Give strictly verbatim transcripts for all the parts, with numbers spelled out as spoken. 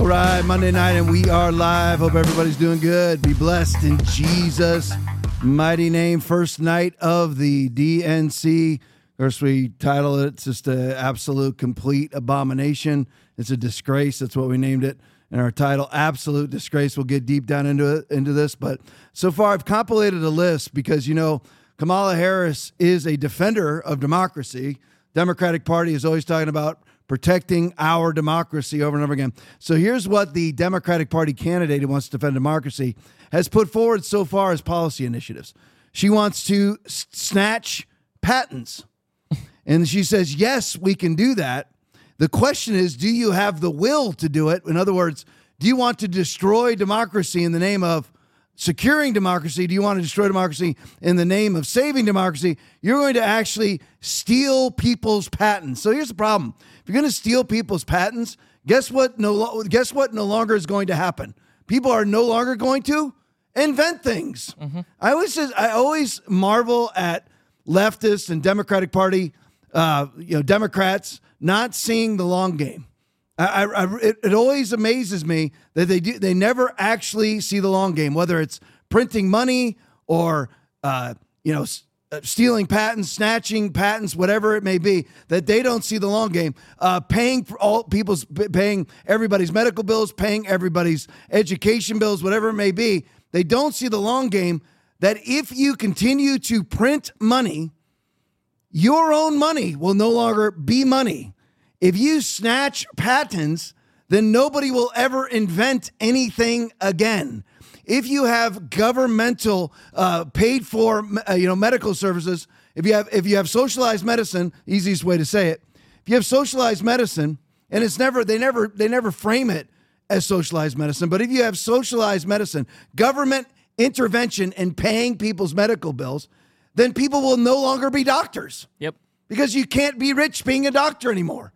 All right, Monday night, and we are live. Hope everybody's doing good. Be blessed in Jesus' mighty name. First night of the D N C. Of course, we title it, it's just an absolute, complete abomination. It's a disgrace. That's what we named it. And our title, Absolute Disgrace. We'll get deep down into it, into this. But so far, I've compilated a list because, you know, Kamala Harris is a defender of democracy. Democratic Party is always talking about protecting our democracy over and over again. So here's what the Democratic Party candidate who wants to defend democracy has put forward so far as policy initiatives. She wants to s- snatch patents. And she says, yes, we can do that. The question is, do you have the will to do it? In other words, do you want to destroy democracy in the name of securing democracy? Do you want to destroy democracy in the name of saving democracy? You're going to actually steal people's patents. So here's the problem. If you're going to steal people's patents, guess what no, guess what no longer is going to happen? People are no longer going to invent things. Mm-hmm. I always just, I always marvel at leftists and Democratic Party, uh, you know, Democrats not seeing the long game. I, I, it, it always amazes me that they do, they never actually see the long game, whether it's printing money or, uh, you know, s- stealing patents, snatching patents, whatever it may be, that they don't see the long game, uh, paying for all people's, paying everybody's medical bills, paying everybody's education bills, whatever it may be. They don't see the long game that if you continue to print money, your own money will no longer be money. If you snatch patents, then nobody will ever invent anything again. If you have governmental uh, paid for, uh, you know, medical services, if you have if you have socialized medicine, easiest way to say it, if you have socialized medicine, and it's never they never they never frame it as socialized medicine, but if you have socialized medicine, government intervention in paying people's medical bills, then people will no longer be doctors. Yep. Because you can't be rich being a doctor anymore.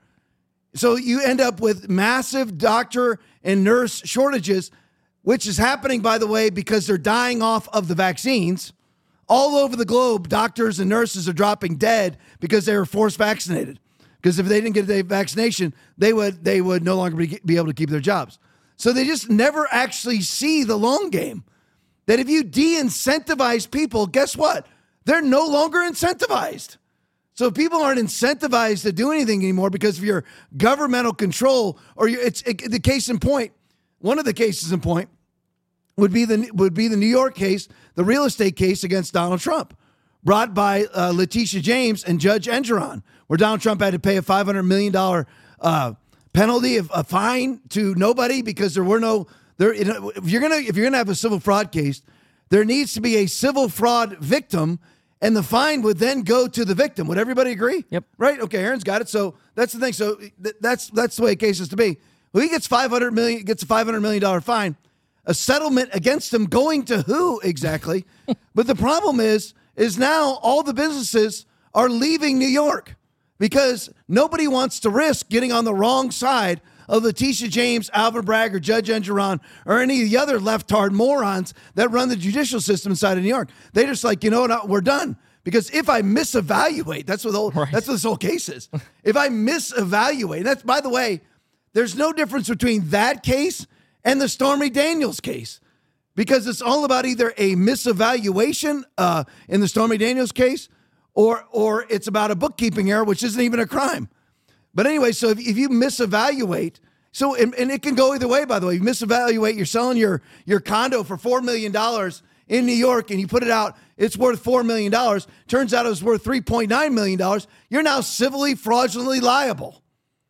So you end up with massive doctor and nurse shortages, which is happening, by the way, because they're dying off of the vaccines. All over the globe, doctors and nurses are dropping dead because they were forced vaccinated. Because if they didn't get the vaccination, they would they would no longer be, be able to keep their jobs. So they just never actually see the long game. That if you de-incentivize people, guess what? They're no longer incentivized. So if people aren't incentivized to do anything anymore because of your governmental control, or your, it's it, the case in point, one of the cases in point would be the would be the New York case, the real estate case against Donald Trump, brought by uh, Letitia James and Judge Engeron, where Donald Trump had to pay a five hundred million dollars uh, penalty, of a fine to nobody because there were no there. You know, if you're gonna if you're gonna have a civil fraud case, there needs to be a civil fraud victim. And the fine would then go to the victim. Would everybody agree? Yep. Right? Okay, Aaron's got it. So that's the thing. So th- that's that's the way a case is to be. Well, he gets five hundred million gets a five hundred million dollars fine, a settlement against him going to who exactly? But the problem is, is now all the businesses are leaving New York because nobody wants to risk getting on the wrong side of Letitia James, Alvin Bragg, or Judge Engeron, or any of the other leftard morons that run the judicial system inside of New York. They're just like, you know what, we're done. Because if I misevaluate, that's what, the whole, right. that's what this whole case is. If I misevaluate, that's, by the way, there's no difference between that case and the Stormy Daniels case. Because it's all about either a misevaluation uh, in the Stormy Daniels case, or or it's about a bookkeeping error, which isn't even a crime. But anyway, so if, if you misevaluate, so and, and it can go either way, by the way. You misevaluate, you're selling your, your condo for four million dollars in New York and you put it out, it's worth four million dollars. Turns out it was worth three point nine million dollars. You're now civilly, fraudulently liable.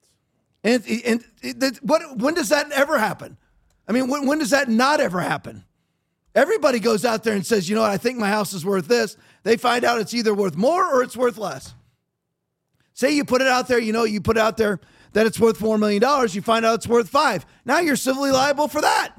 And, and, and what, when does that ever happen? I mean, when, when does that not ever happen? Everybody goes out there and says, you know what, I think my house is worth this. They find out it's either worth more or it's worth less. Say you put it out there, you know, you put it out there that it's worth four million dollars. You find out it's worth five. Now you're civilly liable for that.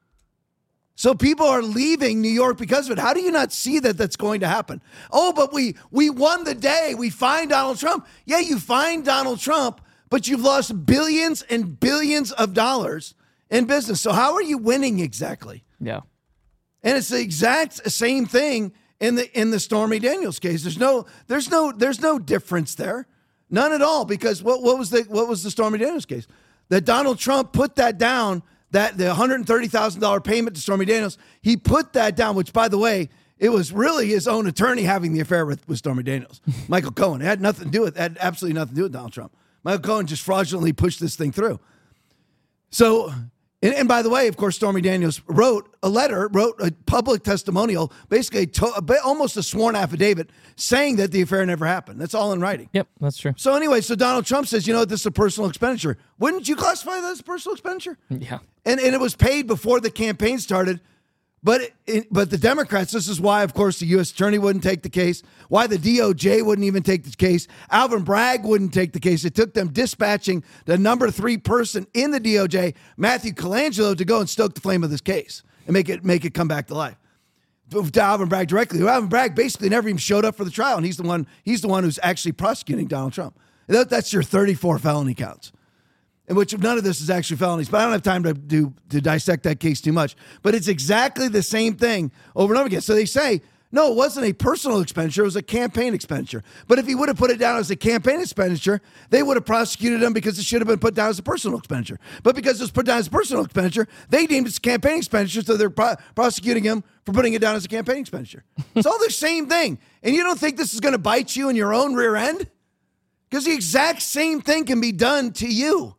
So people are leaving New York because of it. How do you not see that that's going to happen? Oh, but we we won the day. We fined Donald Trump. Yeah, you fined Donald Trump, but you've lost billions and billions of dollars in business. So how are you winning exactly? Yeah. And it's the exact same thing in the in the Stormy Daniels case. There's no there's no there's no difference there. None at all, because what what was the what was the Stormy Daniels case? that Donald Trump put that down, that the one hundred thirty thousand dollars payment to Stormy Daniels, he put that down, which, by the way, it was really his own attorney having the affair with, with Stormy Daniels. Michael Cohen. It had nothing to do with, had absolutely nothing to do with Donald Trump. Michael Cohen just fraudulently pushed this thing through. So, and, and by the way, of course, Stormy Daniels wrote a letter, wrote a public testimonial, basically a to, almost a sworn affidavit saying that the affair never happened. That's all in writing. Yep, that's true. So anyway, so Donald Trump says, you know, this is a personal expenditure. Wouldn't you classify that as a personal expenditure? Yeah. And and it was paid before the campaign started. But it, but the Democrats, this is why, of course, the U S attorney wouldn't take the case, why the D O J wouldn't even take the case, Alvin Bragg wouldn't take the case. It took them dispatching the number three person in the D O J, Matthew Colangelo, to go and stoke the flame of this case and make it make it come back to life. To Alvin Bragg directly. Alvin Bragg basically never even showed up for the trial, and he's the one he's the one who's actually prosecuting Donald Trump. That, that's your thirty-four felony counts, in which none of this is actually felonies. But I don't have time to do to dissect that case too much. But it's exactly the same thing over and over again. So they say, no, it wasn't a personal expenditure. It was a campaign expenditure. But if he would have put it down as a campaign expenditure, they would have prosecuted him because it should have been put down as a personal expenditure. But because it was put down as a personal expenditure, they deemed it a campaign expenditure, so they're pro- prosecuting him for putting it down as a campaign expenditure. It's all the same thing. And you don't think this is going to bite you in your own rear end? Because the exact same thing can be done to you.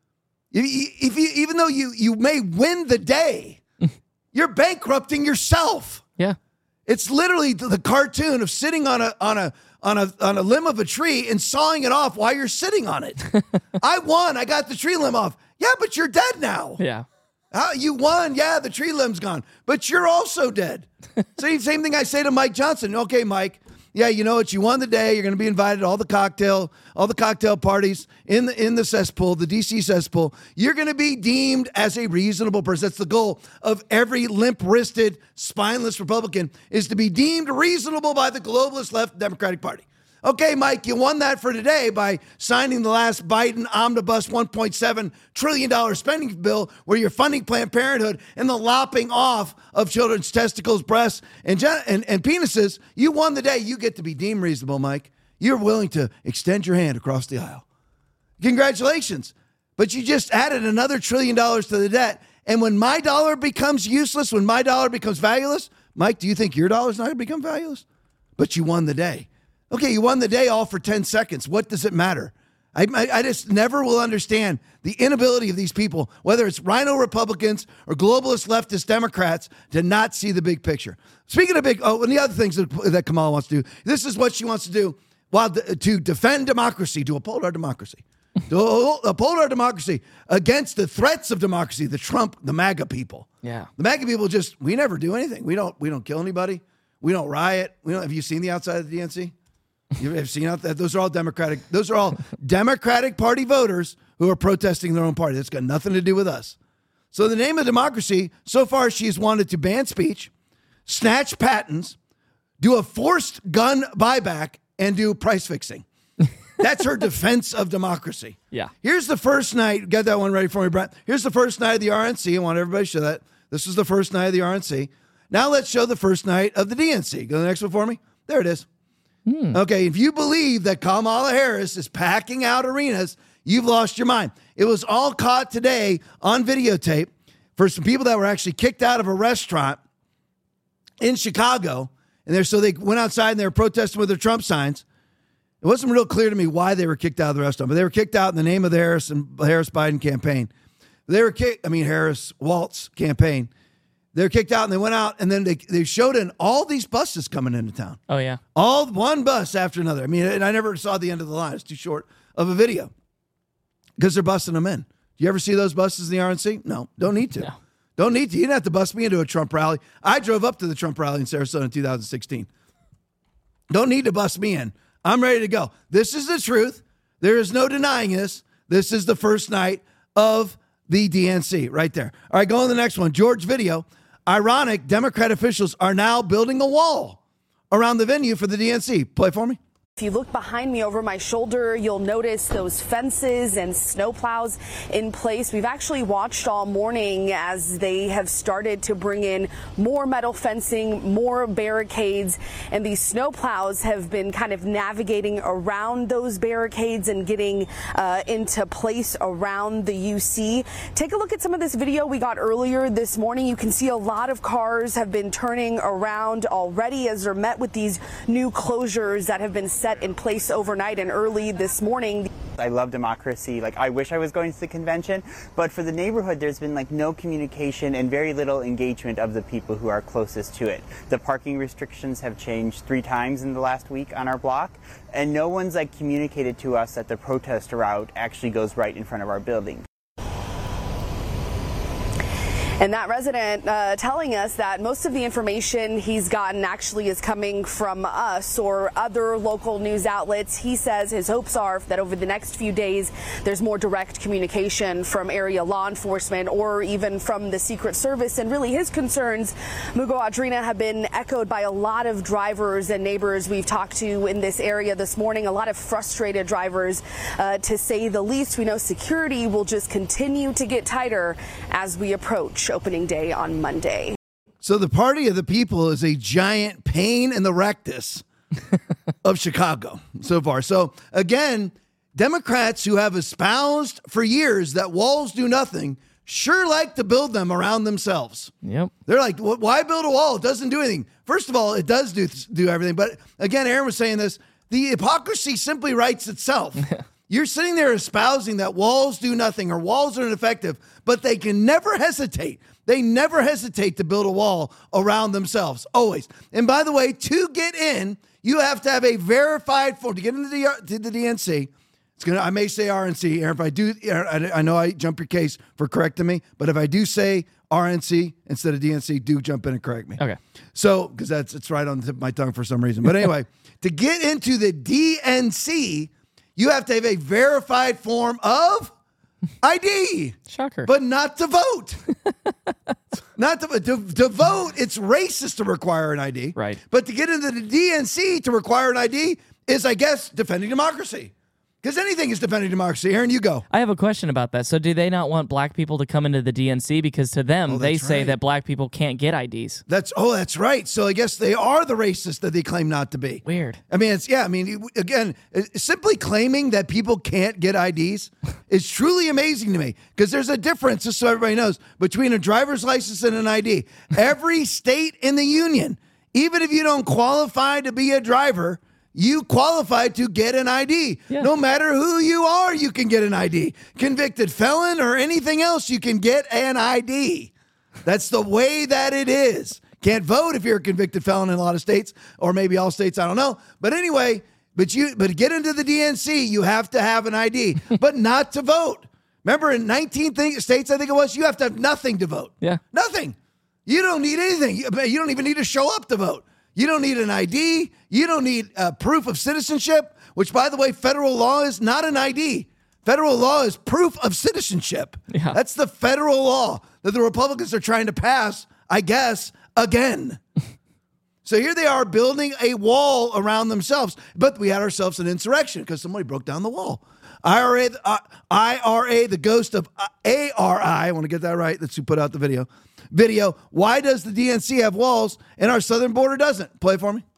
If you, even though you, you may win the day, you're bankrupting yourself. Yeah. It's literally the cartoon of sitting on a on a on a on a limb of a tree and sawing it off while you're sitting on it. I won. I got the tree limb off. Yeah, but you're dead now. Yeah. Uh, you won. Yeah, the tree limb's gone, but you're also dead. Same same thing I say to Mike Johnson. Okay, Mike. Yeah, you know what? You won the day. You're going to be invited to all the cocktail, all the cocktail parties in the in the cesspool, the D C cesspool. You're going to be deemed as a reasonable person. That's the goal of every limp-wristed, spineless Republican, is to be deemed reasonable by the globalist left Democratic Party. Okay, Mike, you won that for today by signing the last Biden omnibus one point seven trillion dollars spending bill where you're funding Planned Parenthood and the lopping off of children's testicles, breasts, and, gen- and, and penises. You won the day. You get to be deemed reasonable, Mike. You're willing to extend your hand across the aisle. Congratulations. But you just added another trillion dollars to the debt. And when my dollar becomes useless, when my dollar becomes valueless, Mike, do you think your dollar's not going to become valueless? But you won the day. Okay, you won the day all for ten seconds. What does it matter? I, I, I just never will understand the inability of these people, whether it's rhino Republicans or globalist leftist Democrats, to not see the big picture. Speaking of big, oh, and the other things that, that Kamala wants to do, this is what she wants to do while the, to defend democracy, to uphold our democracy, to uphold our democracy against the threats of democracy, the Trump, the MAGA people. Yeah. The MAGA people just, we never do anything. We don't, we don't kill anybody. We don't riot. We don't, have you seen the outside of the D N C? You have seen out that those are all Democratic. Those are all Democratic Party voters who are protesting their own party. That's got nothing to do with us. So in the name of democracy, so far she's wanted to ban speech, snatch patents, do a forced gun buyback, and do price fixing. That's her defense of democracy. Yeah. Here's the first night. Get that one ready for me, Brent. Here's the first night of the R N C. I want everybody to show that. This is the first night of the R N C. Now let's show the first night of the D N C. Go to the next one for me. There it is. Hmm. Okay, if you believe that Kamala Harris is packing out arenas, you've lost your mind. It was all caught today on videotape for some people that were actually kicked out of a restaurant in Chicago. And they're, so they went outside and they were protesting with their Trump signs. It wasn't real clear to me why they were kicked out of the restaurant, but they were kicked out in the name of the Harris and Harris-Biden campaign. They were kicked, I mean, Harris-Waltz campaign. They were kicked out and they went out and then they, they showed in all these buses coming into town. Oh, yeah. All one bus after another. I mean, and I never saw the end of the line. It's too short of a video because they're busting them in. Do you ever see those buses in the R N C? No, don't need to. No. Don't need to. You didn't have to bust me into a Trump rally. I drove up to the Trump rally in Sarasota in two thousand sixteen. Don't need to bust me in. I'm ready to go. This is the truth. There is no denying this. This is the first night of the D N C right there. All right, go on to the next one. George video. Ironic, Democrat officials are now building a wall around the venue for the D N C. Play for me. If you look behind me over my shoulder, you'll notice those fences and snowplows in place. We've actually watched all morning as they have started to bring in more metal fencing, more barricades, and these snowplows have been kind of navigating around those barricades and getting uh, into place around the U C. Take a look at some of this video we got earlier this morning. You can see a lot of cars have been turning around already as they're met with these new closures that have been set in place overnight and early this morning. I love democracy. Like, I wish I was going to the convention, but for the neighborhood, there's been like no communication and very little engagement of the people who are closest to it. The parking restrictions have changed three times in the last week on our block, and no one's like communicated to us that the protest route actually goes right in front of our building. And that resident uh, telling us that most of the information he's gotten actually is coming from us or other local news outlets. He says his hopes are that over the next few days, there's more direct communication from area law enforcement or even from the Secret Service. And really his concerns, Mugo Adrina, have been echoed by a lot of drivers and neighbors we've talked to in this area this morning. A lot of frustrated drivers, uh, to say the least. We know security will just continue to get tighter as we approach opening day on Monday. So the party of the people is a giant pain in the rectus of Chicago so far. So again, Democrats who have espoused for years that walls do nothing sure like to build them around themselves. Yep. They're like, why build a wall? It doesn't do anything. First of all, it does do do everything. But again, Aaron was saying this, the hypocrisy simply writes itself. You're sitting there espousing that walls do nothing or walls are ineffective, but they can never hesitate. They never hesitate to build a wall around themselves, always. And by the way, to get in, you have to have a verified form. To get into the, to the D N C, it's gonna. I may say R N C, Aaron. If I do, I, I know I jump your case for correcting me, but if I do say R N C instead of D N C, do jump in and correct me. Okay. So, because that's it's right on the tip of my tongue for some reason. But anyway, to get into the D N C, you have to have a verified form of I D. Shocker. But not to vote. not to, to to vote, it's racist to require an I D. Right. But to get into the D N C to require an I D is, I guess, defending democracy. Because anything is defending democracy. Aaron, you go. I have a question about that. So do they not want black people to come into the D N C? Because to them, Oh, they that's say right. that black people can't get I Ds. That's oh, that's right. So I guess they are the racist that they claim not to be. Weird. I mean, it's yeah. I mean, again, simply claiming that people can't get I Ds is truly amazing to me because there's a difference, just so everybody knows, between a driver's license and an I D. Every state in the union, even if you don't qualify to be a driver, you qualify to get an I D. Yeah. No matter who you are, you can get an I D. Convicted felon or anything else, you can get an I D. That's the way that it is. Can't vote if you're a convicted felon in a lot of states, or maybe all states, I don't know. But anyway, but you but to get into the D N C, you have to have an I D, but not to vote. Remember, in nineteen th- states, I think it was, you have to have nothing to vote. Yeah. Nothing. You don't need anything. You, you don't even need to show up to vote. You don't need an I D. You don't need uh, proof of citizenship, which, by the way, federal law is not an I D. Federal law is proof of citizenship. Yeah. That's the federal law that the Republicans are trying to pass, I guess, again. So here they are building a wall around themselves. But we had ourselves an insurrection because somebody broke down the wall. I R A, uh, I R A, the ghost of uh, A R I. I want to get that right. That's who put out the video. Video. Why does the D N C have walls and our southern border doesn't? Play it for me.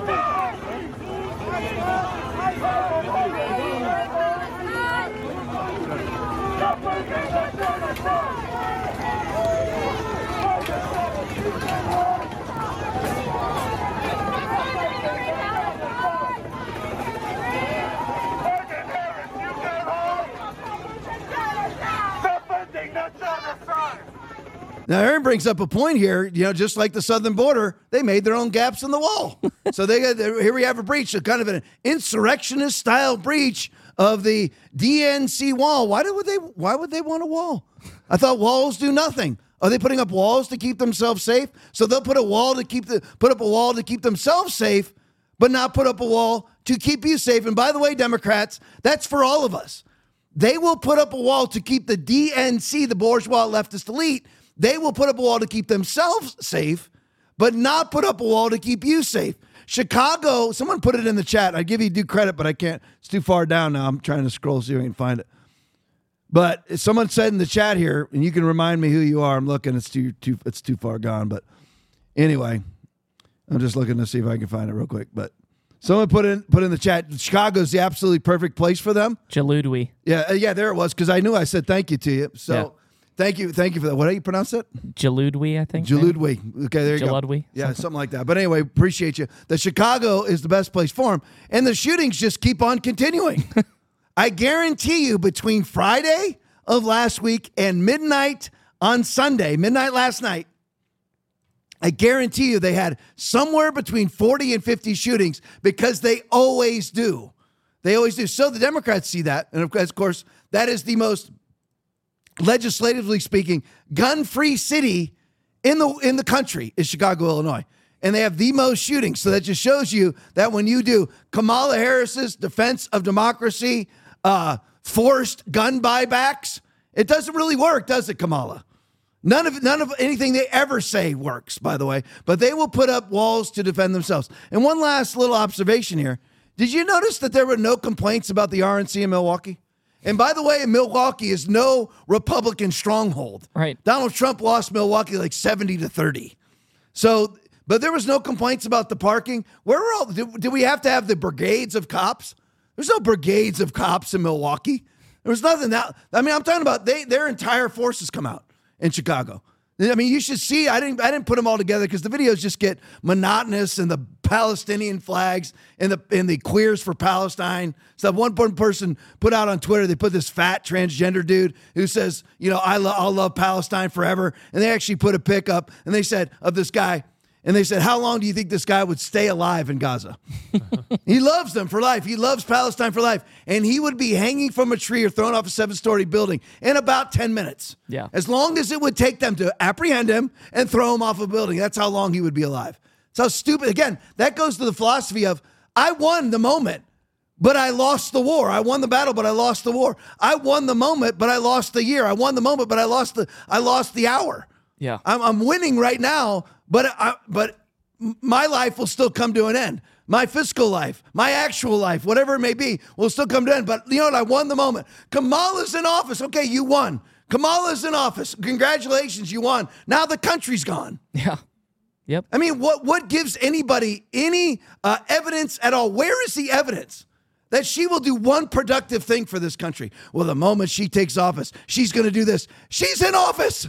Now, Aaron brings up a point here. You know, just like the southern border, they made their own gaps in the wall. So they got here. We have a breach, a kind of an insurrectionist style breach of the D N C wall. Why would they? Why would they want a wall? I thought walls do nothing. Are they putting up walls to keep themselves safe? So they'll put a wall to keep the put up a wall to keep themselves safe, but not put up a wall to keep you safe. And by the way, Democrats, that's for all of us. They will put up a wall to keep the D N C, the bourgeois leftist elite. They will put up a wall to keep themselves safe, but not put up a wall to keep you safe. Chicago, someone put it in the chat. I give you due credit, but I can't. It's too far down now. I'm trying to scroll, see if I can find it. But someone said in the chat here, and you can remind me who you are. I'm looking. It's too, too, it's too far gone. But anyway, I'm just looking to see if I can find it real quick. But someone put in put in the chat, Chicago's the absolutely perfect place for them. Jaludwi. Yeah, uh, yeah, there it was, because I knew I said thank you to you. So Yeah. thank you, thank you for that. What do you pronounce it? Jaludwi, I think. maybe? Jaludwi. Okay, there you Jaludwi, go. Yeah, something like that. But anyway, appreciate you. The Chicago is the best place for them, and the shootings just keep on continuing. I guarantee you, between Friday of last week and midnight on Sunday, midnight last night, I guarantee you they had somewhere between forty and fifty shootings, because they always do. They always do. So the Democrats see that. And of course, that is the most, legislatively speaking, gun-free city in the in the country is Chicago, Illinois. And they have the most shootings. So that just shows you that when you do Kamala Harris's defense of democracy, uh, forced gun buybacks, it doesn't really work, does it, Kamala? None of none of anything they ever say works, by the way. But they will put up walls to defend themselves. And one last little observation here. Did you notice that there were no complaints about the R N C in Milwaukee? And by the way, Milwaukee is no Republican stronghold. Right. Donald Trump lost Milwaukee like seventy to thirty. So, but there was no complaints about the parking. Where were all, do, do we have to have the brigades of cops? There's no brigades of cops in Milwaukee. There was nothing that, I mean, I'm talking about they, their entire forces come out in Chicago. I mean, you should see, I didn't I didn't put them all together because the videos just get monotonous, and the Palestinian flags and the and the queers for Palestine. So one person put out on Twitter, they put this fat transgender dude who says, you know, I lo- I'll love Palestine forever. And they actually put a pic up, and they said, of this guy, and they said, how long do you think this guy would stay alive in Gaza? He loves them for life. He loves Palestine for life. And he would be hanging from a tree or thrown off a seven-story building in about ten minutes. Yeah. As long as it would take them to apprehend him and throw him off a building. That's how long he would be alive. It's how stupid. Again, that goes to the philosophy of, I won the moment, but I lost the war. I won the battle, but I lost the war. I won the moment, but I lost the year. I won the moment, but I lost the I lost the hour. Yeah. I'm, I'm winning right now, but I, but my life will still come to an end. My physical life, my actual life, whatever it may be, will still come to an end. But you know what? I won the moment. Kamala's in office. Okay, you won. Kamala's in office. Congratulations, you won. Now the country's gone. Yeah. Yep. I mean, what what gives anybody any uh, evidence at all? Where is the evidence that she will do one productive thing for this country? Well, the moment she takes office, she's going to do this. She's in office.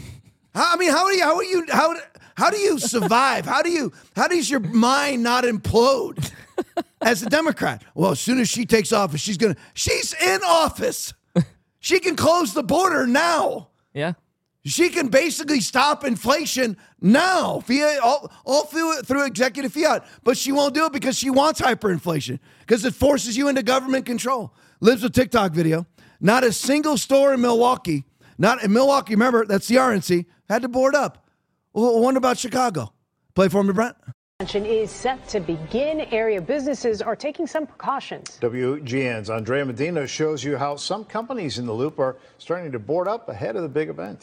I mean, how do you, how are you, how, how do you survive? How do you, how does your mind not implode as a Democrat? Well, as soon as she takes office, she's going to, she's in office. She can close the border now. Yeah. She can basically stop inflation now via all, all through, through executive fiat, but she won't do it because she wants hyperinflation, because it forces you into government control. Lives a TikTok video. Not a single store in Milwaukee, not in Milwaukee, remember, that's the R N C, had to board up. Well, what about Chicago? Play for me, Brent. Is set to begin. Area businesses are taking some precautions. W G N's Andrea Medina shows you how some companies in the Loop are starting to board up ahead of the big event.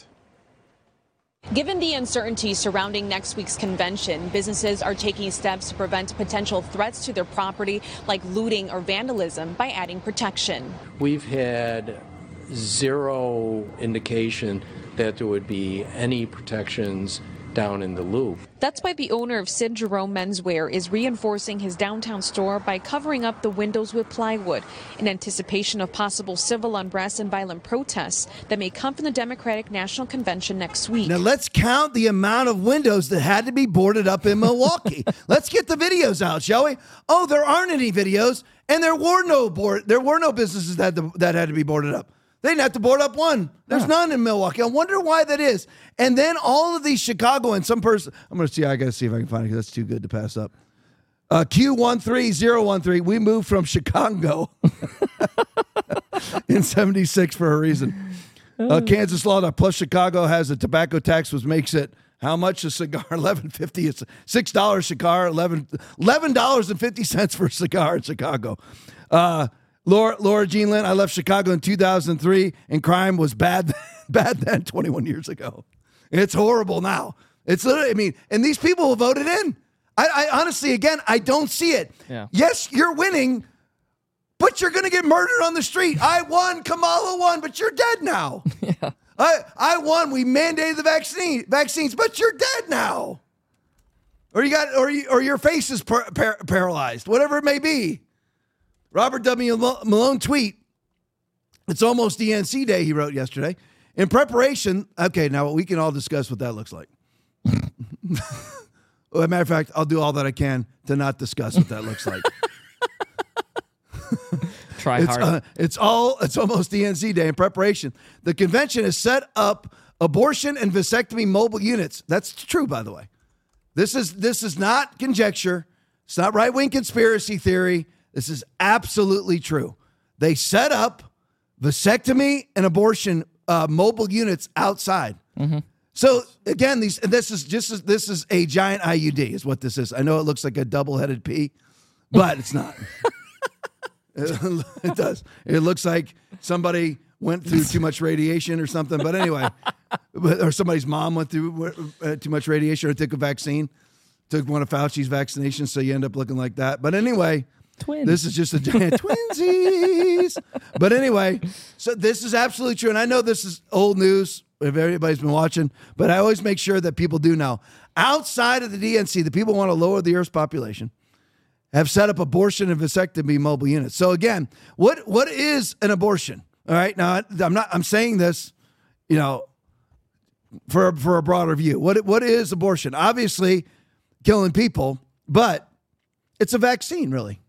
Given the uncertainty surrounding next week's convention, businesses are taking steps to prevent potential threats to their property, like looting or vandalism, by adding protection. We've had zero indication that there would be any protections down in the Loop. That's why the owner of Sid Jerome Menswear is reinforcing his downtown store by covering up the windows with plywood in anticipation of possible civil unrest and violent protests that may come from the Democratic National Convention next week. Now let's count the amount of windows that had to be boarded up in Milwaukee. Let's get the videos out, shall we? Oh, there aren't any videos, and there were no board. There were no businesses that had to, that had to be boarded up. They didn't have to board up one. There's huh. none in Milwaukee. I wonder why that is. And then all of these Chicago and some person, I'm going to see, I got to see if I can find it because that's too good to pass up. Uh, Q one three zero one three, we moved from Chicago in seventy-six for a reason. Uh, Kansas law plus Chicago has a tobacco tax, which makes it how much a cigar? eleven fifty. It's six dollars cigar, eleven dollars and fifty cents for a cigar in Chicago. Uh, Laura, Laura Jean Lynn, I left Chicago in two thousand three, and crime was bad, bad then twenty-one years ago. It's horrible now. It's literally, I mean, and these people who voted in, I, I honestly, again, I don't see it. Yeah. Yes, you're winning, but you're going to get murdered on the street. I won, Kamala won, but you're dead now. Yeah. I, I won, we mandated the vaccine vaccines, but you're dead now. Or you got, or you, or your face is par- par- paralyzed, whatever it may be. Robert W. Malone tweet. It's almost D N C day, he wrote yesterday. In preparation, okay, now we can all discuss what that looks like. Well, as a matter of fact, I'll do all that I can to not discuss what that looks like. Try it's, hard. Uh, it's all. It's almost D N C day in preparation. The convention has set up abortion and vasectomy mobile units. That's true, by the way. This is this is not conjecture. It's not right-wing conspiracy theory. This is absolutely true. They set up vasectomy and abortion uh, mobile units outside. Mm-hmm. So again, these this is just this is a giant I U D, is what this is. I know it looks like a double-headed P, but it's not. it, it does. It looks like somebody went through too much radiation or something. But anyway, or somebody's mom went through uh, too much radiation or took a vaccine, took one of Fauci's vaccinations, so you end up looking like that. But anyway. Twins. This is just a giant twinsies. But anyway, so this is absolutely true. And I know this is old news if everybody's been watching, but I always make sure that people do know. Outside of the D N C, the people want to lower the Earth's population, have set up abortion and vasectomy mobile units. So again, what what is an abortion? All right. Now I'm not I'm saying this, you know, for for a broader view. What what is abortion? Obviously killing people, but it's a vaccine, really.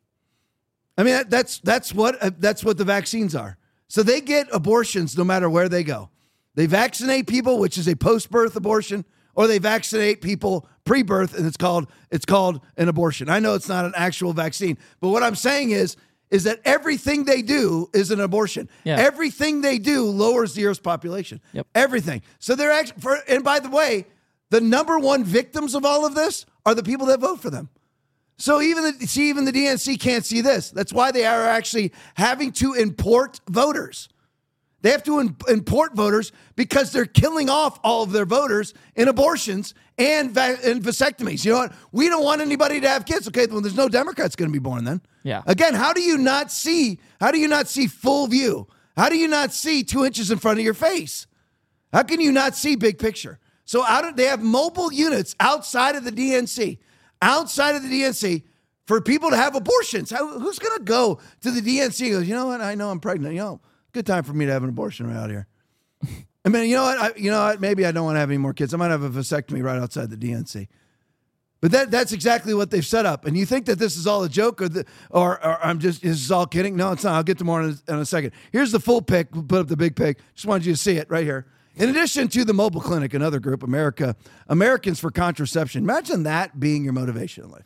I mean, that, that's that's what uh, that's what the vaccines are. So they get abortions no matter where they go. They vaccinate people, which is a post-birth abortion, or they vaccinate people pre-birth, and it's called it's called an abortion. I know it's not an actual vaccine, but what I'm saying is is that everything they do is an abortion. Yeah. Everything they do lowers the Earth's population. Yep. Everything. So they're actually, for, and by the way, the number one victims of all of this are the people that vote for them. So even the, see, even the D N C can't see this. That's why they are actually having to import voters. They have to in, import voters because they're killing off all of their voters in abortions and, va- and vasectomies. You know what? We don't want anybody to have kids. Okay, well, there's no Democrats going to be born then. Yeah. Again, how do you not see? How do you not see full view? How do you not see two inches in front of your face? How can you not see big picture? So out of, they have mobile units outside of the D N C. Outside of the D N C for people to have abortions. How, who's going to go to the D N C and goes, you know what? I know I'm pregnant. You know, good time for me to have an abortion right out here. I mean, you know what? I, you know what? Maybe I don't want to have any more kids. I might have a vasectomy right outside the D N C. But that that's exactly what they've set up. And you think that this is all a joke or the, or, or I'm just, this is all kidding? No, it's not. I'll get to more in a, in a second. Here's the full pic. We'll put up the big pic. Just wanted you to see it right here. In addition to the mobile clinic, another group, America, Americans for Contraception. Imagine that being your motivation in life.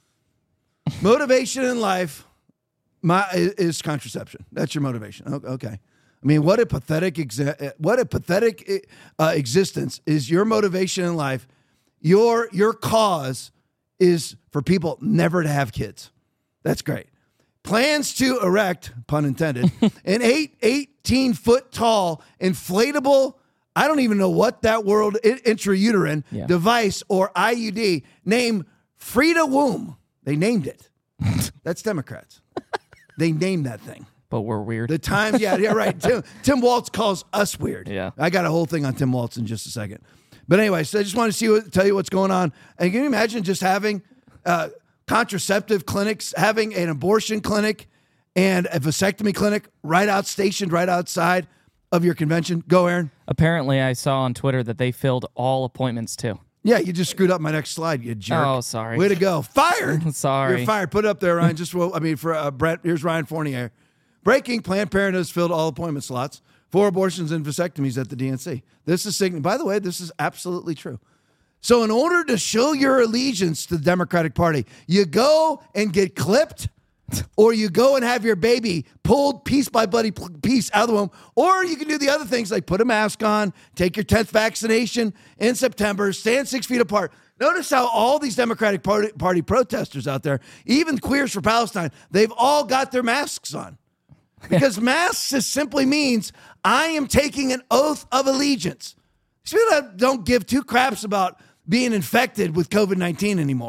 Motivation in life my, is contraception. That's your motivation. Okay. I mean, what a pathetic, exa- what a pathetic uh, existence is your motivation in life. Your your cause is for people never to have kids. That's great. Plans to erect, pun intended, an eight, eighteen foot tall inflatable, I don't even know what that world intrauterine yeah. device or I U D named Frida Womb. They named it. That's Democrats. They named that thing. But we're weird. The Times, yeah, yeah, right. Tim, Tim Walz calls us weird. Yeah. I got a whole thing on Tim Walz in just a second. But anyway, so I just want to see what, tell you what's going on. And can you imagine just having uh, contraceptive clinics, having an abortion clinic and a vasectomy clinic right out stationed right outside of your convention? Go, Aaron. Apparently, I saw on Twitter that they filled all appointments too. Yeah, you just screwed up my next slide, you jerk. Oh, sorry. Way to go. Fired. Sorry. You're fired. Put it up there, Ryan. Just, well, I mean, for uh, Brett, here's Ryan Fournier. Breaking, Planned Parenthood has filled all appointment slots for abortions and vasectomies at the D N C. This is, by the way, this is absolutely true. So in order to show your allegiance to the Democratic Party, you go and get clipped, or you go and have your baby pulled piece by bloody piece out of the womb, or you can do the other things like put a mask on, take your tenth vaccination in September, stand six feet apart. Notice how all these Democratic Party, party protesters out there, even Queers for Palestine, they've all got their masks on. Because masks just simply means I am taking an oath of allegiance. These people don't give two craps about being infected with covid nineteen anymore.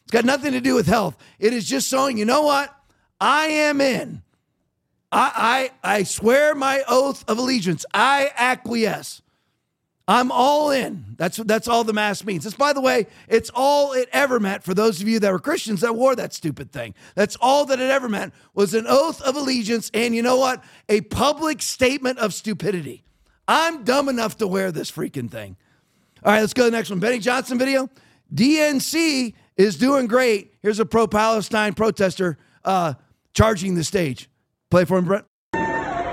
It's got nothing to do with health. It is just showing, you know what? I am in. I, I, I swear my oath of allegiance. I acquiesce. I'm all in. That's that's all the mask means. It's, by the way, it's all it ever meant for those of you that were Christians that wore that stupid thing. That's all that it ever meant was an oath of allegiance and, you know what? A public statement of stupidity. I'm dumb enough to wear this freaking thing. All right, let's go to the next one. Benny Johnson video. D N C is doing great. Here's a pro-Palestine protester uh, charging the stage. Play for him, Brett. Uh,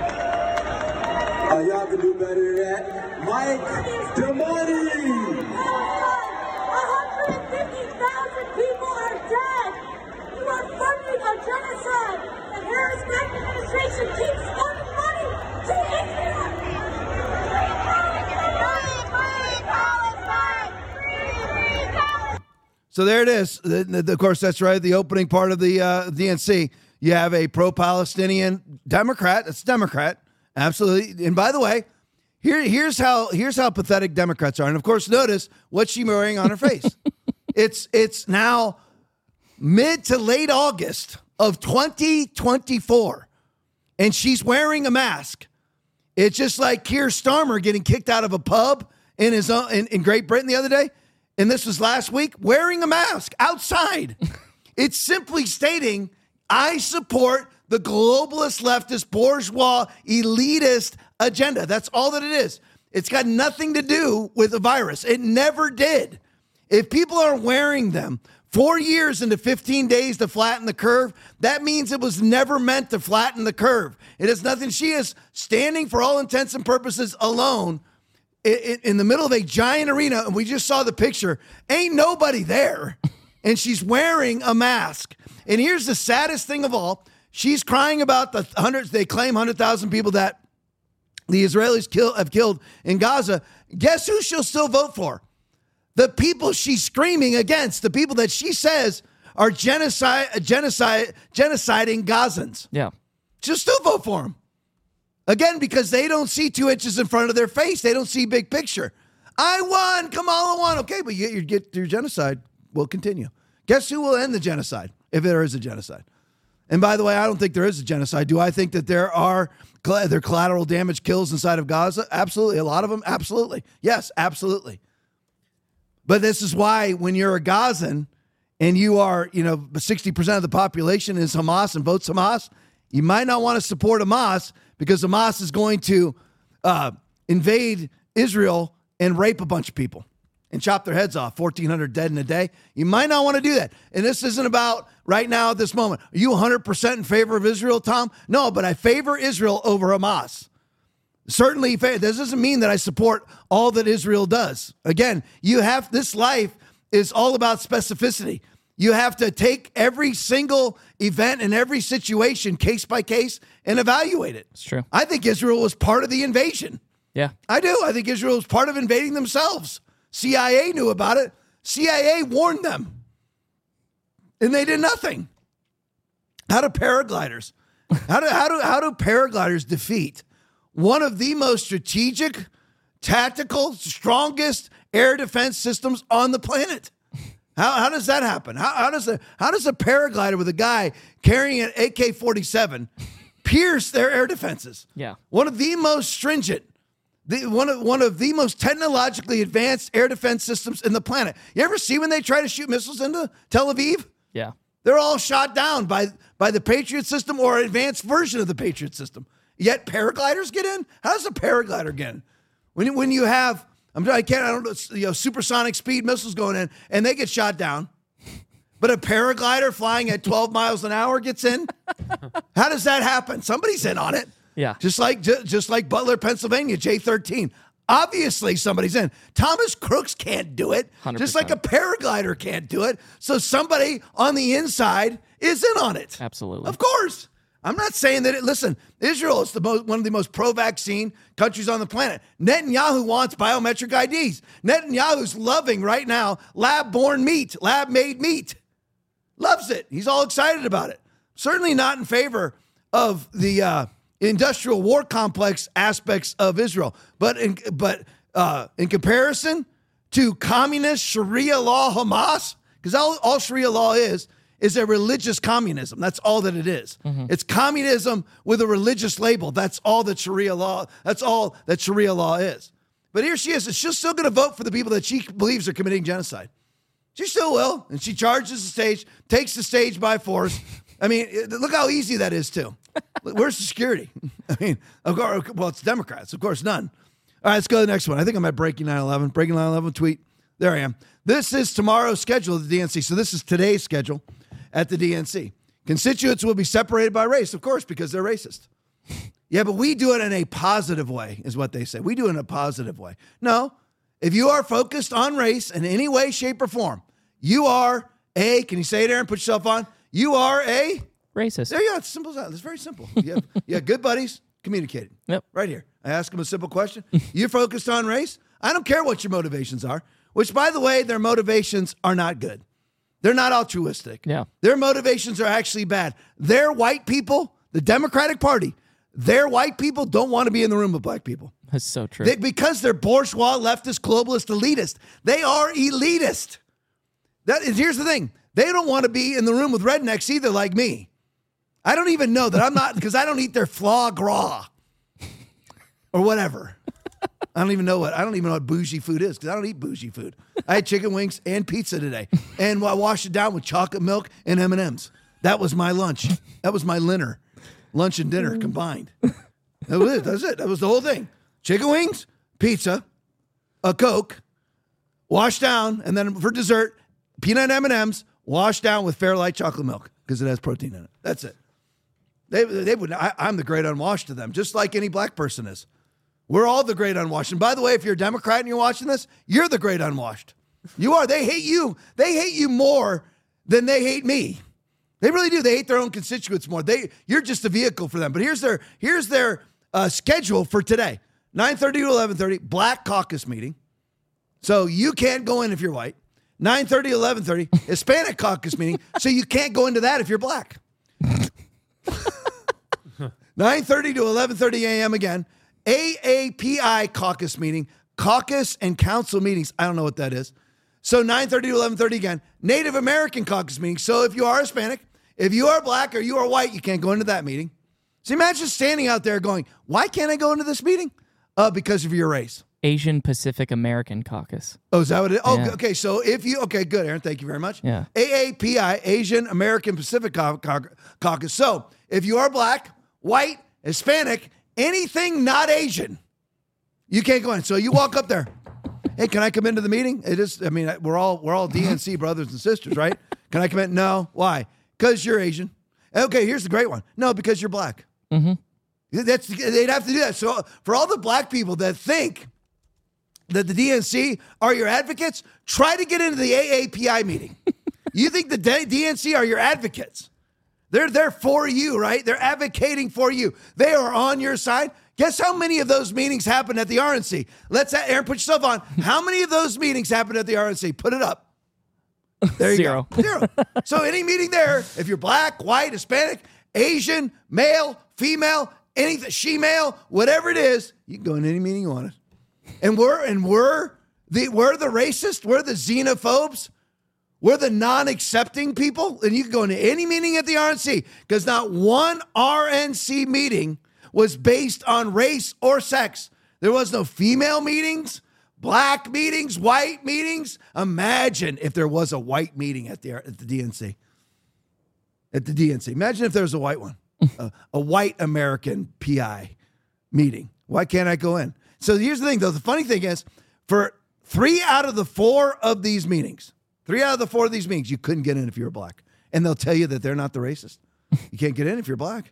y'all can do better than that. Mike Damani! one hundred fifty thousand people are dead! You are funding a genocide! The Harris-Biden administration keeps funding money to Israel! So there it is. The, the, of course, that's right. The opening part of the uh, D N C. You have a pro-Palestinian Democrat. That's a Democrat. Absolutely. And by the way, here, here's how here's how pathetic Democrats are. And of course, notice what she's wearing on her face. it's it's now mid to late August of twenty twenty-four, and she's wearing a mask. It's just like Keir Starmer getting kicked out of a pub in his own, in, in Great Britain the other day. And this was last week, wearing a mask outside. It's simply stating, I support the globalist, leftist, bourgeois, elitist agenda. That's all that it is. It's got nothing to do with the virus. It never did. If people are wearing them four years into fifteen days to flatten the curve, that means it was never meant to flatten the curve. It has nothing. She is standing for all intents and purposes alone in, in the middle of a giant arena. And we just saw the picture. Ain't nobody there. And she's wearing a mask. And here's the saddest thing of all. She's crying about the hundreds, they claim one hundred thousand people that the Israelis kill, have killed in Gaza. Guess who she'll still vote for? The people she's screaming against, the people that she says are genocide, genocide, genociding Gazans. Yeah. She'll still vote for them. Again, because they don't see two inches in front of their face. They don't see big picture. I won, Kamala won. Okay, but you, you get your genocide will continue. Guess who will end the genocide if there is a genocide? And by the way, I don't think there is a genocide. Do I think that there are there collateral damage kills inside of Gaza? Absolutely. A lot of them? Absolutely. Yes, absolutely. But this is why when you're a Gazan and you are, you know, sixty percent of the population is Hamas and votes Hamas, you might not want to support Hamas because Hamas is going to uh, invade Israel and rape a bunch of people and chop their heads off, fourteen hundred dead in a day. You might not want to do that. And this isn't about right now at this moment. Are you one hundred percent in favor of Israel, Tom? No, but I favor Israel over Hamas. Certainly, this doesn't mean that I support all that Israel does. Again, you have, this life is all about specificity. You have to take every single event and every situation case by case and evaluate it. It's true. I think Israel was part of the invasion. Yeah. I do. I think Israel was part of invading themselves. C I A knew about it. C I A warned them. And they did nothing. How do paragliders, how do, how do, how do paragliders defeat one of the most strategic, tactical, strongest air defense systems on the planet? How, how does that happen? How, how does a, how does a paraglider with a guy carrying an A K forty-seven pierce their air defenses? Yeah. One of the most stringent, the, one of one of the most technologically advanced air defense systems in the planet. You ever see when they try to shoot missiles into Tel Aviv? Yeah. They're all shot down by, by the Patriot system or an advanced version of the Patriot system. Yet paragliders get in? How does a paraglider get in? When, when you have, I'm, I can't, I don't know, you know, supersonic speed missiles going in and they get shot down, but a paraglider flying at twelve miles an hour gets in? How does that happen? Somebody's in on it. Yeah. Just like, just like Butler, Pennsylvania, J thirteen. Obviously somebody's in. Thomas Crooks can't do it. one hundred percent. Just like a paraglider can't do it. So somebody on the inside is in on it. Absolutely. Of course. I'm not saying that it, listen, Israel is the most, one of the most pro-vaccine countries on the planet. Netanyahu wants biometric I Ds. Netanyahu's loving right now lab-born meat, lab-made meat. Loves it. He's all excited about it. Certainly not in favor of the uh, industrial war complex aspects of Israel. But in, but uh, in comparison to communist Sharia law Hamas, Because all, all Sharia law is, is a religious communism. That's all that it is. Mm-hmm. It's communism with a religious label. That's all that Sharia law, that's all that Sharia law is. But here she is, and she's still going to vote for the people that she believes are committing genocide. She still will, and she charges the stage, takes the stage by force. I mean, look how easy that is, too. Where's the security? I mean, of course, well, it's Democrats. Of course, none. All right, let's go to the next one. I think I'm at Breaking nine eleven. Breaking nine eleven tweet. There I am. This is tomorrow's schedule at the D N C. So this is today's schedule at the D N C. Constituents will be separated by race, of course, because they're racist. Yeah, but we do it in a positive way, is what they say. We do it in a positive way. No, if you are focused on race in any way, shape, or form, you are a, can you say it, Aaron? Put yourself on. You are a racist. There you go. It's simple as that. It's very simple. You have, you have good buddies communicating. Yep. Right here. I ask them a simple question. You're focused on race? I don't care what your motivations are, which, by the way, their motivations are not good. They're not altruistic. Yeah. Their motivations are actually bad. They're white people, the Democratic Party, their white people don't want to be in the room with black people. That's so true. They, because they're bourgeois, leftist, globalist, elitist. They are elitist. That is, here's the thing. They don't want to be in the room with rednecks either, like me. I don't even know that I'm not, because I don't eat their foie gras or whatever. I don't even know what, I don't even know what bougie food is, because I don't eat bougie food. I had chicken wings and pizza today, and I washed it down with chocolate milk and M and M's. That was my lunch. That was my dinner. Lunch and dinner combined. That was it. That was it. That was the whole thing. Chicken wings, pizza, a Coke, washed down, and then for dessert, peanut M and M's, washed down with Fairlight chocolate milk because it has protein in it. That's it. They they would. I, I'm the great unwashed to them, just like any black person is. We're all the great unwashed. And by the way, if you're a Democrat and you're watching this, you're the great unwashed. You are. They hate you. They hate you more than they hate me. They really do. They hate their own constituents more. They, you're just a vehicle for them. But here's their here's their uh, schedule for today: nine thirty to eleven thirty, Black Caucus meeting. So you can't go in if you're white. nine thirty to eleven thirty, Hispanic Caucus meeting. So you can't go into that if you're black. nine thirty to eleven thirty a.m. again, A A P I Caucus meeting, Caucus and Council meetings. I don't know what that is. So nine thirty to eleven thirty again, Native American Caucus meeting. So if you are Hispanic, if you are black or you are white, you can't go into that meeting. So imagine standing out there going, why can't I go into this meeting? Uh, because of your race. Asian Pacific American Caucus. Oh, is that what it is? Oh, Yeah. okay. So if you, okay, good, Aaron. Thank you very much. Yeah. A A P I, Asian American Pacific Cau- Cau- Caucus. So if you are black, white, Hispanic, anything not Asian, you can't go in. So you walk up there. Hey, can I come into the meeting? It is, I mean, we're all we're all D N C brothers and sisters, right? Can I come in? No. Why? Because you're Asian. Okay, here's the great one. No, because you're black. Mm-hmm. That's they'd have to do that. So for all the black people that think that the D N C are your advocates, try to get into the A A P I meeting. You think the D N C are your advocates? They're there for you, right? They're advocating for you. They are on your side. Guess how many of those meetings happened at the R N C? Let's, Aaron, put yourself on. How many of those meetings happened at the R N C? Put it up. There you Zero. go. Zero. So any meeting there, if you're black, white, Hispanic, Asian, male, female, anything, she-male, whatever it is, you can go in any meeting you want. And we're and we're the we're the racist, we're the xenophobes, we're the non-accepting people, and you can go into any meeting at the R N C because not one R N C meeting was based on race or sex. There was no female meetings, black meetings, white meetings. Imagine if there was a white meeting at the at the D N C. At the D N C. Imagine if there was a white one, a, a white American P I meeting. Why can't I go in? So here's the thing, though. The funny thing is, for three out of the four of these meetings, three out of the four of these meetings, you couldn't get in if you were black. And they'll tell you that they're not the racist. You can't get in if you're black.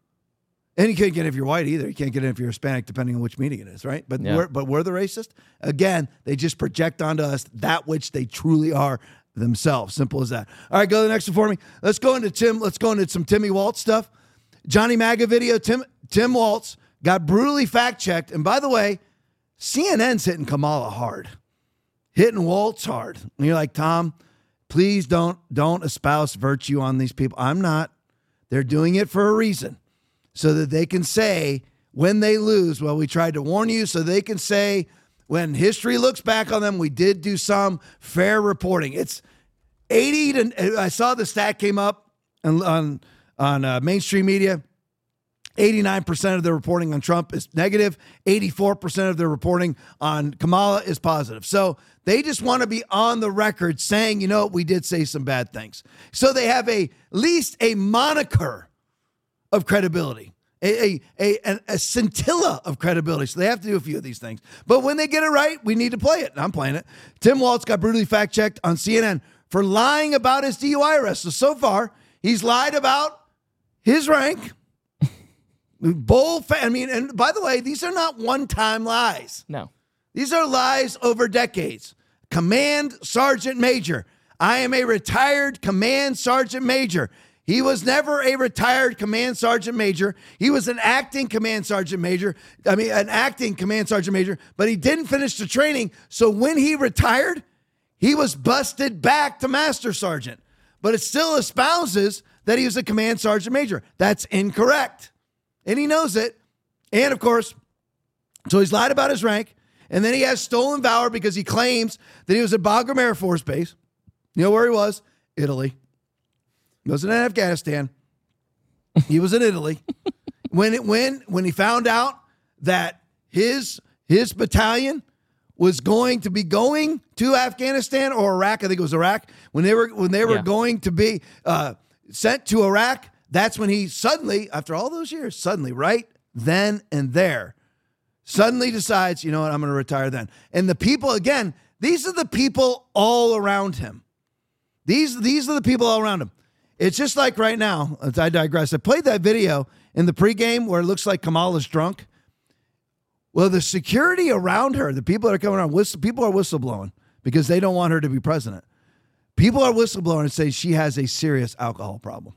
And you can't get in if you're white either. You can't get in if you're Hispanic, depending on which meeting it is, right? But, Yeah. we're, but we're the racist. Again, they just project onto us that which they truly are themselves. Simple as that. All right, go to the next one for me. Let's go into Tim. Let's go into some Timmy Waltz stuff. Johnny MAGA video. Tim Tim Waltz got brutally fact-checked. And by the way, C N N's hitting Kamala hard. Hitting Waltz hard. And you're like, Tom, please don't, don't espouse virtue on these people. I'm not. They're doing it for a reason. So that they can say when they lose, well, we tried to warn you, so they can say when history looks back on them, we did do some fair reporting. It's eighty to, I saw the stat came up on, on, on uh, mainstream media. eighty-nine percent of their reporting on Trump is negative. eighty-four percent of their reporting on Kamala is positive. So they just want to be on the record saying, you know, we did say some bad things. So they have a, at least a moniker of credibility, a, a, a, a scintilla of credibility. So they have to do a few of these things. But when they get it right, we need to play it. And I'm playing it. Tim Walz got brutally fact-checked on C N N for lying about his D U I arrest. So, so far, he's lied about his rank. Bull, fa- I mean, and by the way, these are not one-time lies. No. These are lies over decades. Command Sergeant Major. I am a retired Command Sergeant Major. He was never a retired Command Sergeant Major. He was an acting Command Sergeant Major. I mean, an acting Command Sergeant Major, but he didn't finish the training. So when he retired, he was busted back to Master Sergeant. But it still espouses that he was a Command Sergeant Major. That's incorrect. And he knows it. And, of course, so he's lied about his rank. And then he has stolen valor because he claims that he was at Bagram Air Force Base. You know where he was? Italy. He wasn't in Afghanistan. He was in Italy. when it when when he found out that his his battalion was going to be going to Afghanistan or Iraq, I think it was Iraq, when they were when they were Yeah. going to be uh, sent to Iraq, that's when he suddenly, after all those years, suddenly, right then and there, suddenly decides, you know what, I'm going to retire then. And the people, again, these are the people all around him. These, these are the people all around him. It's just like right now, as I digress, I played that video in the pregame where it looks like Kamala's drunk. Well, the security around her, the people that are coming around, whistle, people are whistleblowing because they don't want her to be president. People are whistleblowing and say she has a serious alcohol problem.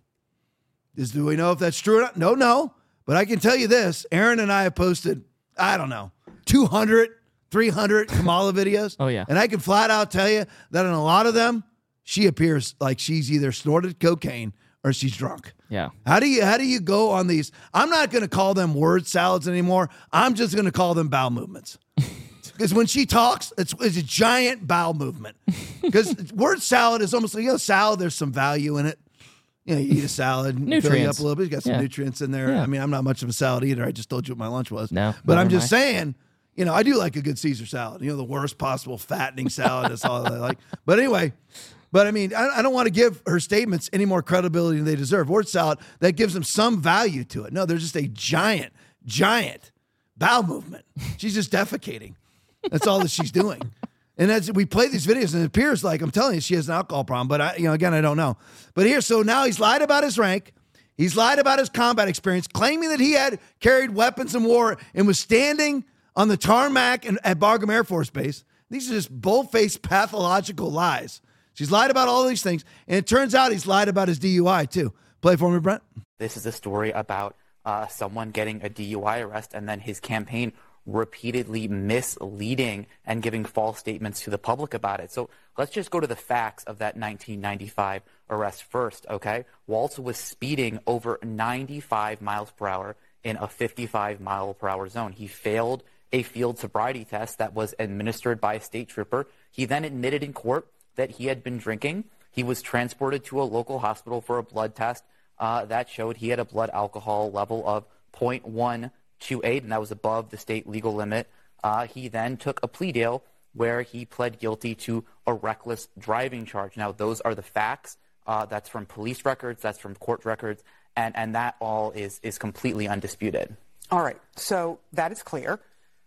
Is, do we know if that's true or not? No, no. But I can tell you this. Aaron and I have posted, I don't know, two hundred, three hundred Kamala videos. Oh, yeah. And I can flat out tell you that in a lot of them, she appears like she's either snorted cocaine or she's drunk. Yeah. How do you how do you go on these? I'm not going to call them word salads anymore. I'm just going to call them bowel movements. Because when she talks, it's, it's a giant bowel movement. Because word salad is almost like, you know, salad, there's some value in it. You know, you eat a salad, and fill you up a little bit. You got some Yeah. nutrients in there. Yeah. I mean, I'm not much of a salad eater. I just told you what my lunch was. No, but I'm never just mind. saying, you know, I do like a good Caesar salad. You know, the worst possible fattening salad. That's all I like. But anyway, but I mean, I, I don't want to give her statements any more credibility than they deserve. Word salad, that gives them some value to it. No, they're just a giant, giant bowel movement. She's just defecating. That's all that she's doing. And as we play these videos, and it appears like, I'm telling you, she has an alcohol problem. But, I, you know, again, I don't know. But here, so now he's lied about his rank. He's lied about his combat experience, claiming that he had carried weapons in war and was standing on the tarmac in, at Bagram Air Force Base. These are just bull-faced pathological lies. She's lied about all these things. And it turns out he's lied about his D U I, too. Play for me, Brent. This is a story about uh, someone getting a D U I arrest and then his campaign repeatedly misleading and giving false statements to the public about it. So let's just go to the facts of that nineteen ninety-five arrest first, okay? Walz was speeding over ninety-five miles per hour in a fifty-five mile per hour zone. He failed a field sobriety test that was administered by a state trooper. He then admitted in court that he had been drinking. He was transported to a local hospital for a blood test uh, that showed he had a blood alcohol level of zero point one two eight, and that was above the state legal limit. Uh, he then took a plea deal where he pled guilty to a reckless driving charge. Now, those are the facts. Uh, that's from police records. That's from court records. And, and that all is, is completely undisputed. All right. So that is clear,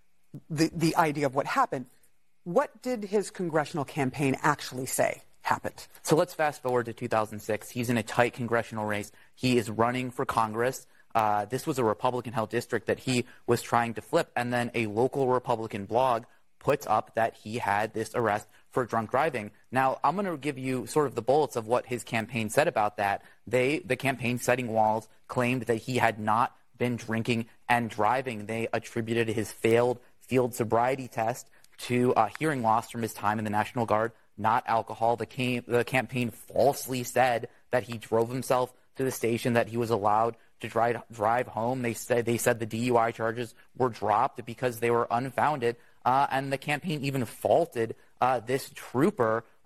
the, the idea of what happened. What did his congressional campaign actually say happened? So let's fast forward to two thousand six. He's in a tight congressional race. He is running for Congress. Uh, this was a Republican-held district that he was trying to flip, and then a local Republican blog puts up that he had this arrest for drunk driving. Now, I'm going to give you sort of the bullets of what his campaign said about that. They, the campaign citing Walz, claimed that he had not been drinking and driving. They attributed his failed field sobriety test to uh, hearing loss from his time in the National Guard, not alcohol. The, cam- the campaign falsely said that he drove himself to the station, that he was allowed to drive drive home. They said they said the D U I charges were dropped because they were unfounded, uh, and the campaign even faulted uh, this trooper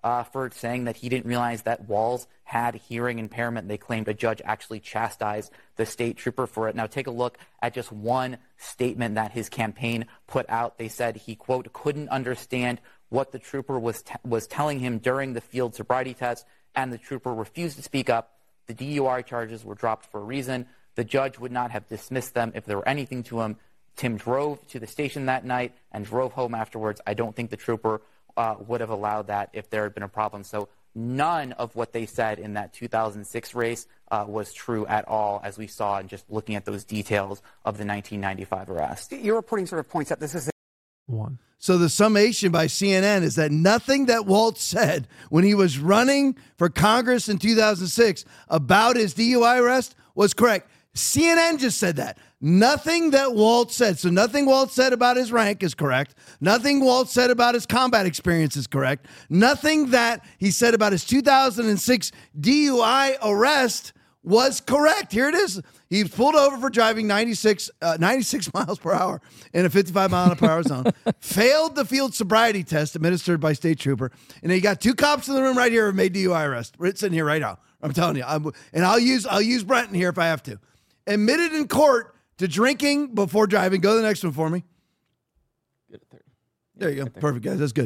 uh, for saying that he didn't realize that Walz had hearing impairment. They claimed a judge actually chastised the state trooper for it. Now take a look at just one statement that his campaign put out. They said he, quote, couldn't understand what the trooper was t- was telling him during the field sobriety test, and the trooper refused to speak up. The D U I charges were dropped for a reason. The judge would not have dismissed them if there were anything to him. Tim drove to the station that night and drove home afterwards. I don't think the trooper uh, would have allowed that if there had been a problem. So none of what they said in that two thousand six race uh, was true at all, as we saw in just looking at those details of the nineteen ninety-five arrest. Your reporting sort of points out this is one. So the summation by C N N is that nothing that Walz said when he was running for Congress in two thousand six about his D U I arrest was correct. C N N just said that. Nothing that Walz said. So nothing Walz said about his rank is correct. Nothing Walz said about his combat experience is correct. Nothing that he said about his two thousand six D U I arrest was correct. Here it is. He was pulled over for driving ninety-six, uh, ninety-six miles per hour in a fifty-five mile per hour zone. Failed the field sobriety test administered by state trooper. And he got two cops in the room right here who made D U I arrest. We're sitting here right now. I'm telling you. I'm, and I'll use I'll use Brenton here if I have to. Admitted in court to drinking before driving. Go to the next one for me. Good at thirty. There you go. Perfect, guys. That's good.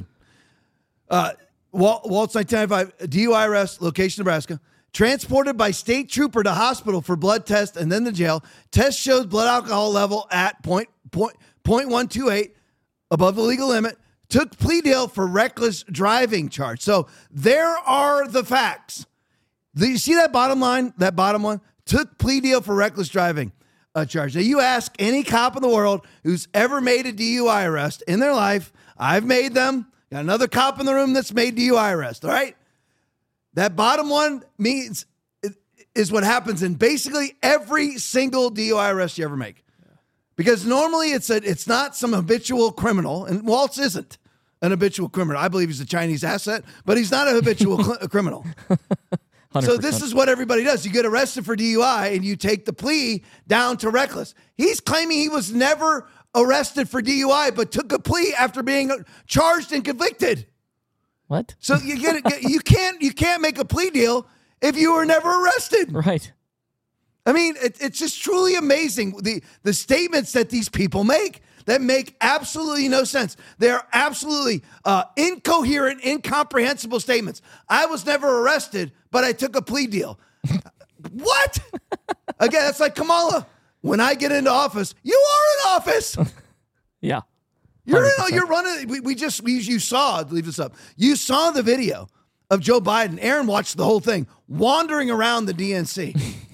Uh, Walt, Waltz nineteen ninety-five, D U I arrest, location Nebraska. Transported by state trooper to hospital for blood test and then to jail. Test shows blood alcohol level at point, point, point one two eight, above the legal limit. Took plea deal for reckless driving charge. So there are the facts. The, you see that bottom line, that bottom one? Took plea deal for reckless driving uh, charge. Now, you ask any cop in the world who's ever made a D U I arrest in their life. I've made them. Got another cop in the room that's made D U I arrest, all right? That bottom one means is what happens in basically every single D U I arrest you ever make. Because normally it's a, it's not some habitual criminal, and Waltz isn't an habitual criminal. I believe he's a Chinese asset, but he's not a habitual cl- criminal. one hundred percent. So this is what everybody does. You get arrested for D U I, and you take the plea down to reckless. He's claiming he was never arrested for D U I, but took a plea after being charged and convicted. What? So you get it. You can't. You can't make a plea deal if you were never arrested. Right. I mean, it, it's just truly amazing the the statements that these people make that make absolutely no sense. They're absolutely uh, incoherent, incomprehensible statements. I was never arrested, but I took a plea deal. What? Again, that's like Kamala. When I get into office, you are in office. Yeah. You're in, you're running. We, we just we, you saw. Leave this up. You saw the video of Joe Biden. Aaron watched the whole thing, wandering around the D N C.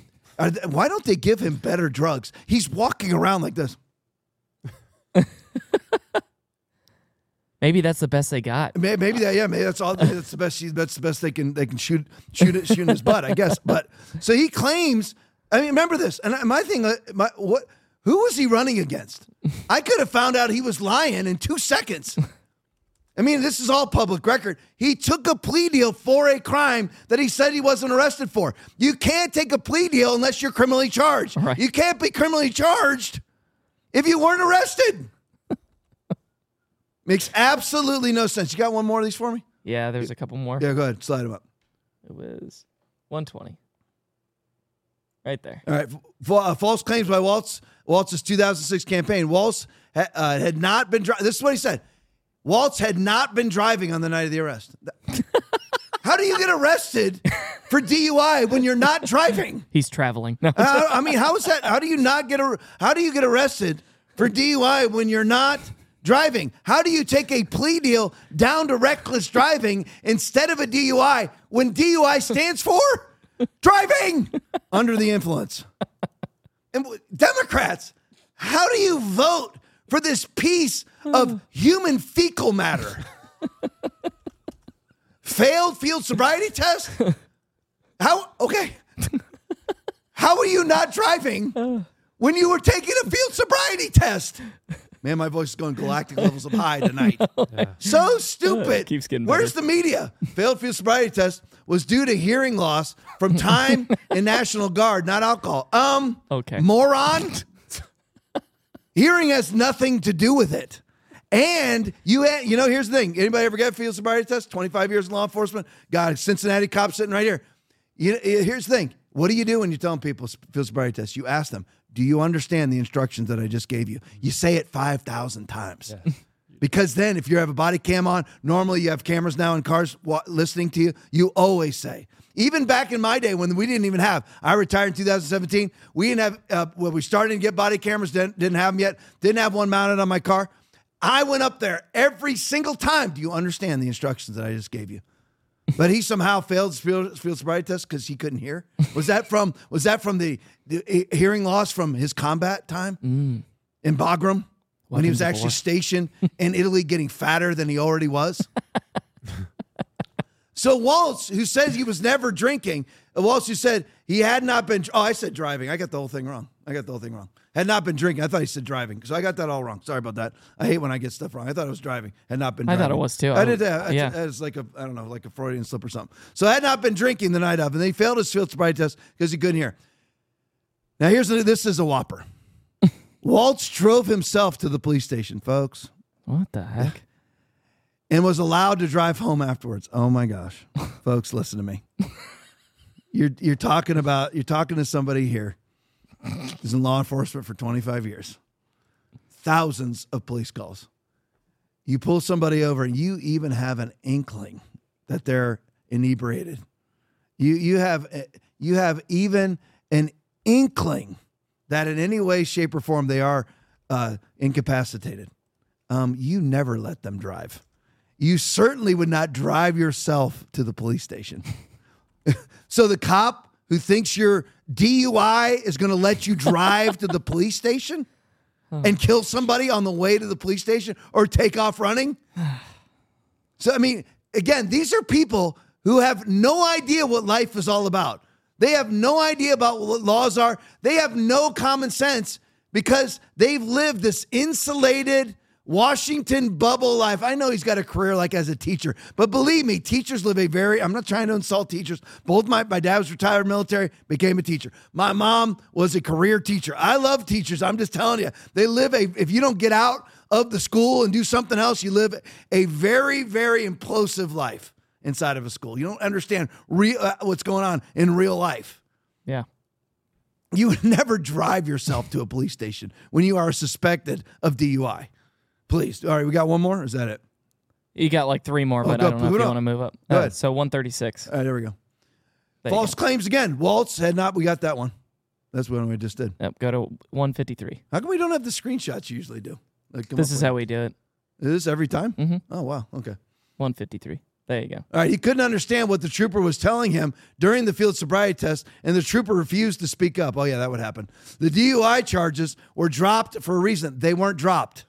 Why don't they give him better drugs? He's walking around like this. Maybe that's the best they got. Maybe, maybe that. Yeah, maybe that's all. Maybe that's the best. That's the best they can. They can shoot shoot it, shoot in his butt, I guess. But so he claims. I mean, remember this. And my thing. My what. Who was he running against? I could have found out he was lying in two seconds. I mean, this is all public record. He took a plea deal for a crime that he said he wasn't arrested for. You can't take a plea deal unless you're criminally charged. Right. You can't be criminally charged if you weren't arrested. Makes absolutely no sense. You got one more of these for me? Yeah, there's a couple more. Yeah, go ahead. Slide them up. It was one twenty. Right there. All right. F- uh, false claims by Waltz. Waltz's two thousand six campaign. Waltz ha- uh, had not been driving. This is what he said. Waltz had not been driving on the night of the arrest. How do you get arrested for D U I when you're not driving? He's traveling. No. uh, I mean, how is that? How do you not get a, How do you get arrested for D U I when you're not driving? How do you take a plea deal down to reckless driving instead of a D U I when D U I stands for driving under the influence? And Democrats, how do you vote for this piece of human fecal matter? Failed field sobriety test? How? Okay. How are you not driving when you were taking a field sobriety test? Man, my voice is going galactic levels of high tonight. Yeah. So stupid. Keeps getting Where's better. the media? Failed field sobriety test was due to hearing loss from time in National Guard, not alcohol. Um, okay. Moron. Hearing has nothing to do with it. And you had, you know, here's the thing. Anybody ever get a field sobriety test? twenty-five years in law enforcement. Got a Cincinnati cop sitting right here. You, here's the thing. What do you do when you're telling people field sobriety test? You ask them, do you understand the instructions that I just gave you? You say it five thousand times. Yeah. Because then if you have a body cam on, normally you have cameras now in cars wa- listening to you, you always say. Even back in my day when we didn't even have, I retired in two thousand seventeen, we didn't have, uh, when we started to get body cameras, didn't, didn't have them yet, didn't have one mounted on my car. I went up there every single time. Do you understand the instructions that I just gave you? But he somehow failed his field, field sobriety test because he couldn't hear. Was that from was that from the, the hearing loss from his combat time mm. in Bagram when Welcome he was actually stationed in Italy, getting fatter than he already was? So Waltz, who says he was never drinking, Waltz who said he had not been. Oh, I said driving. I got the whole thing wrong. I got the whole thing wrong. Had not been drinking. I thought he said driving. So I got that all wrong. Sorry about that. I hate when I get stuff wrong. I thought it was driving. Had not been I driving. thought it was too. I did that. Yeah. It's like a, I don't know, like a Freudian slip or something. So I had not been drinking the night of, and they failed his field sobriety test because he couldn't hear. Now here's the, this is a whopper. Waltz drove himself to the police station, folks. What the heck? And was allowed to drive home afterwards. Oh my gosh. Folks, listen to me. You're you're talking about you're talking to somebody here who's in law enforcement for twenty-five years. Thousands of police calls. You pull somebody over and you even have an inkling that they're inebriated. You you have you have even an inkling that in any way, shape, or form they are uh, incapacitated. Um, you never let them drive. You certainly would not drive yourself to the police station. So the cop who thinks your D U I is going to let you drive to the police station and kill somebody on the way to the police station or take off running? So, I mean, again, these are people who have no idea what life is all about. They have no idea about what laws are. They have no common sense because they've lived this insulated Washington bubble life. I know he's got a career like as a teacher, but believe me, teachers live a very, I'm not trying to insult teachers. Both my, my dad was retired military, became a teacher. My mom was a career teacher. I love teachers. I'm just telling you, they live a, if you don't get out of the school and do something else, you live a very, very implosive life inside of a school. You don't understand real, uh, what's going on in real life. Yeah. You would never drive yourself to a police station when you are suspected of D U I. Please. All right, we got one more? Or is that it? You got like three more, but oh, I don't know if you want to move up. Go Uh, ahead. so one thirty-six. All right, there we go. There False claims again. Waltz had not. We got that one. That's what we just did. Yep, go to one fifty-three. How come we don't have the screenshots you usually do? Like, come This up is with- how we do it. Is this every time? Mm-hmm. Oh, wow. Okay. one fifty-three. There you go. All right, he couldn't understand what the trooper was telling him during the field sobriety test, and the trooper refused to speak up. Oh, yeah, that would happen. The D U I charges were dropped for a reason. They weren't dropped.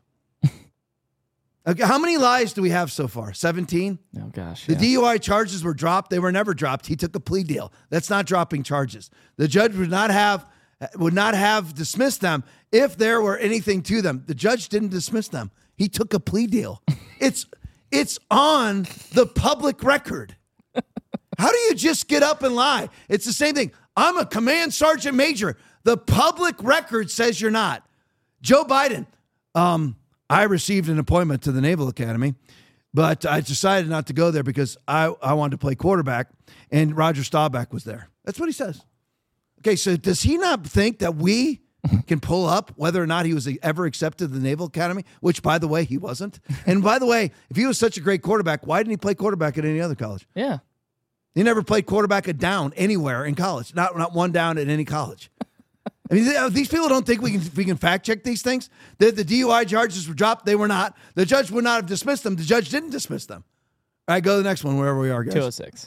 Okay, how many lies do we have so far? seventeen? Oh, gosh. The yeah. D U I charges were dropped. They were never dropped. He took a plea deal. That's not dropping charges. The judge would not have would not have dismissed them if there were anything to them. The judge didn't dismiss them. He took a plea deal. It's it's on the public record. How do you just get up and lie? It's the same thing. I'm a command sergeant major. The public record says you're not. Joe Biden, um, I received an appointment to the Naval Academy, but I decided not to go there because I, I wanted to play quarterback, and Roger Staubach was there. That's what he says. Okay, so does he not think that we can pull up whether or not he was ever accepted to the Naval Academy, which, by the way, he wasn't? And by the way, if he was such a great quarterback, why didn't he play quarterback at any other college? Yeah. He never played quarterback a down anywhere in college, not, not one down at any college. I mean, these people don't think we can we can fact check these things. The, the D U I charges were dropped. They were not. The judge would not have dismissed them. The judge didn't dismiss them. All right, go to the next one, wherever we are, guys. two oh six.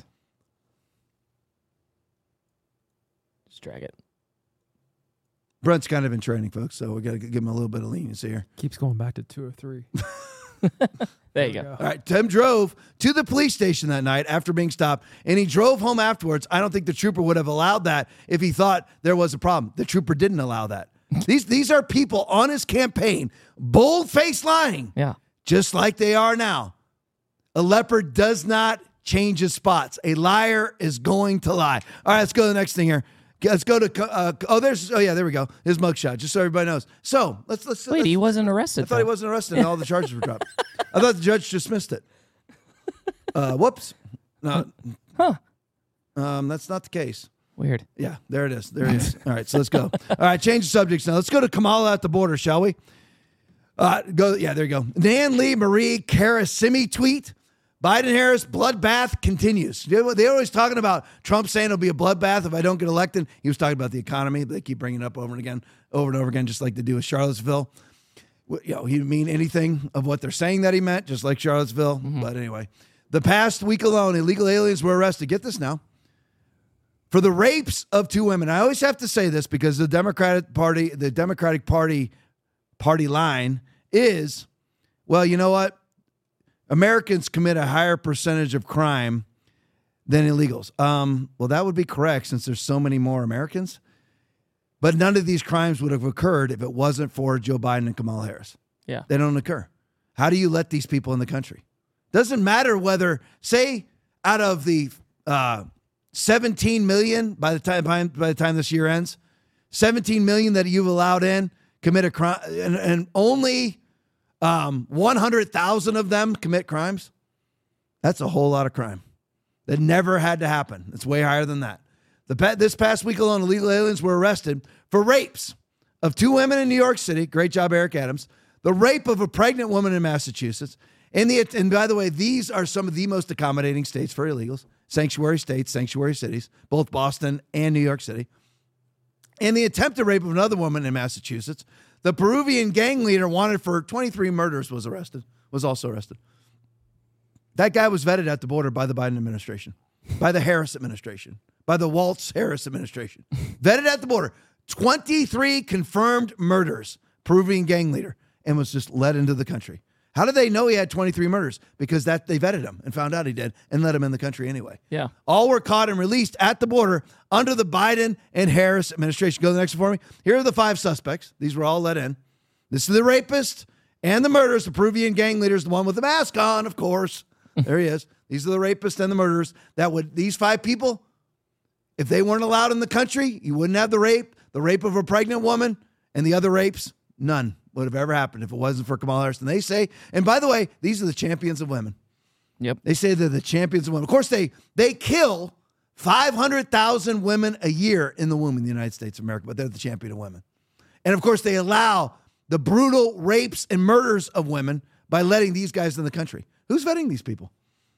Just drag it. Brent's kind of in training, folks, so we got to give him a little bit of leniency here. Keeps going back to two or three. There you go. All right, Tim drove to the police station that night after being stopped, and he drove home afterwards. I don't think the trooper would have allowed that if he thought there was a problem. The trooper didn't allow that. These these are people on his campaign, bold-faced lying, Yeah. just like they are now. A leopard does not change his spots. A liar is going to lie. All right, let's go to the next thing here. Let's go to. Uh, oh, there's. Oh, yeah. There we go. His mugshot, just so everybody knows. So let's let's. Wait, let's, he wasn't arrested. I thought though. he wasn't arrested, and all the charges were dropped. I thought the judge dismissed it. Uh, whoops. No. Huh. Um, that's not the case. Weird. Yeah, there it is. There it is. All right, so let's go. All right, change the subjects now. Let's go to Kamala at the border, shall we? Uh, go. Yeah, there you go. Nan Lee Marie Karasimi tweet. Biden-Harris bloodbath continues. They're always talking about Trump saying it'll be a bloodbath if I don't get elected. He was talking about the economy. But they keep bringing it up over and again, over and over again, just like they do with Charlottesville. You know, he didn't mean anything of what they're saying that he meant, just like Charlottesville. Mm-hmm. But anyway, the past week alone, illegal aliens were arrested. Get this now. For the rapes of two women. I always have to say this because the Democratic Party, the Democratic Party party line is, well, you know what? Americans commit a higher percentage of crime than illegals. Um, well, that would be correct since there's so many more Americans. But none of these crimes would have occurred if it wasn't for Joe Biden and Kamala Harris. Yeah. They don't occur. How do you let these people in the country? Doesn't matter whether, say, out of the uh, seventeen million by the time by, by the time this year ends, seventeen million that you've allowed in commit a crime, and, and only um, one hundred thousand of them commit crimes. That's a whole lot of crime that never had to happen. It's way higher than that. The this past week alone, illegal aliens were arrested for rapes of two women in New York City. Great job, Eric Adams. The rape of a pregnant woman in Massachusetts. And, the, and by the way, these are some of the most accommodating states for illegals. Sanctuary states, sanctuary cities, both Boston and New York City. And the attempted rape of another woman in Massachusetts. The Peruvian gang leader wanted for twenty-three murders was arrested, was also arrested. That guy was vetted at the border by the Biden administration, by the Harris administration, by the Waltz Harris administration. Vetted at the border. twenty-three confirmed murders, Peruvian gang leader, and was just let into the country. How did they know he had twenty-three murders? Because that they vetted him and found out he did and let him in the country anyway. Yeah. All were caught and released at the border under the Biden and Harris administration. Go to the next one for me. Here are the five suspects. These were all let in. This is the rapist and the murderers, the Peruvian gang leaders, the one with the mask on, of course. There he is. These are the rapists and the murderers. That would these five people, if they weren't allowed in the country, you wouldn't have the rape, the rape of a pregnant woman, and the other rapes. None would have ever happened if it wasn't for Kamala Harris. And they say, and by the way, these are the champions of women. Yep. They say they're the champions of women. Of course, they they kill five hundred thousand women a year in the womb in the United States of America, but they're the champion of women. And of course, they allow the brutal rapes and murders of women by letting these guys in the country. Who's vetting these people?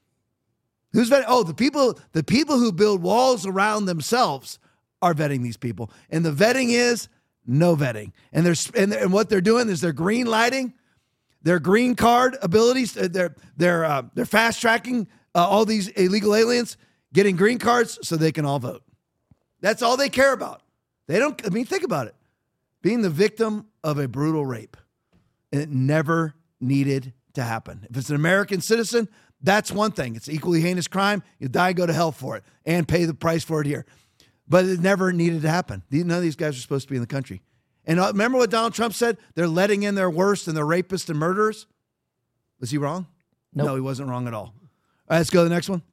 Who's vetting? Oh, the people, the people who build walls around themselves are vetting these people. And the vetting is no vetting. And there's and, and what they're doing is they're green lighting, their green card abilities, they're they're uh, they're fast tracking uh, all these illegal aliens getting green cards so they can all vote. That's all they care about. They don't. I mean, think about it. Being the victim of a brutal rape, and it never needed to happen. If it's an American citizen, that's one thing. It's an equally heinous crime. You die, go to hell for it, and pay the price for it here. But it never needed to happen. None of these guys are supposed to be in the country. And remember what Donald Trump said? They're letting in their worst and their rapists and murderers. Was he wrong? Nope. No, he wasn't wrong at all. All right, let's go to the next one.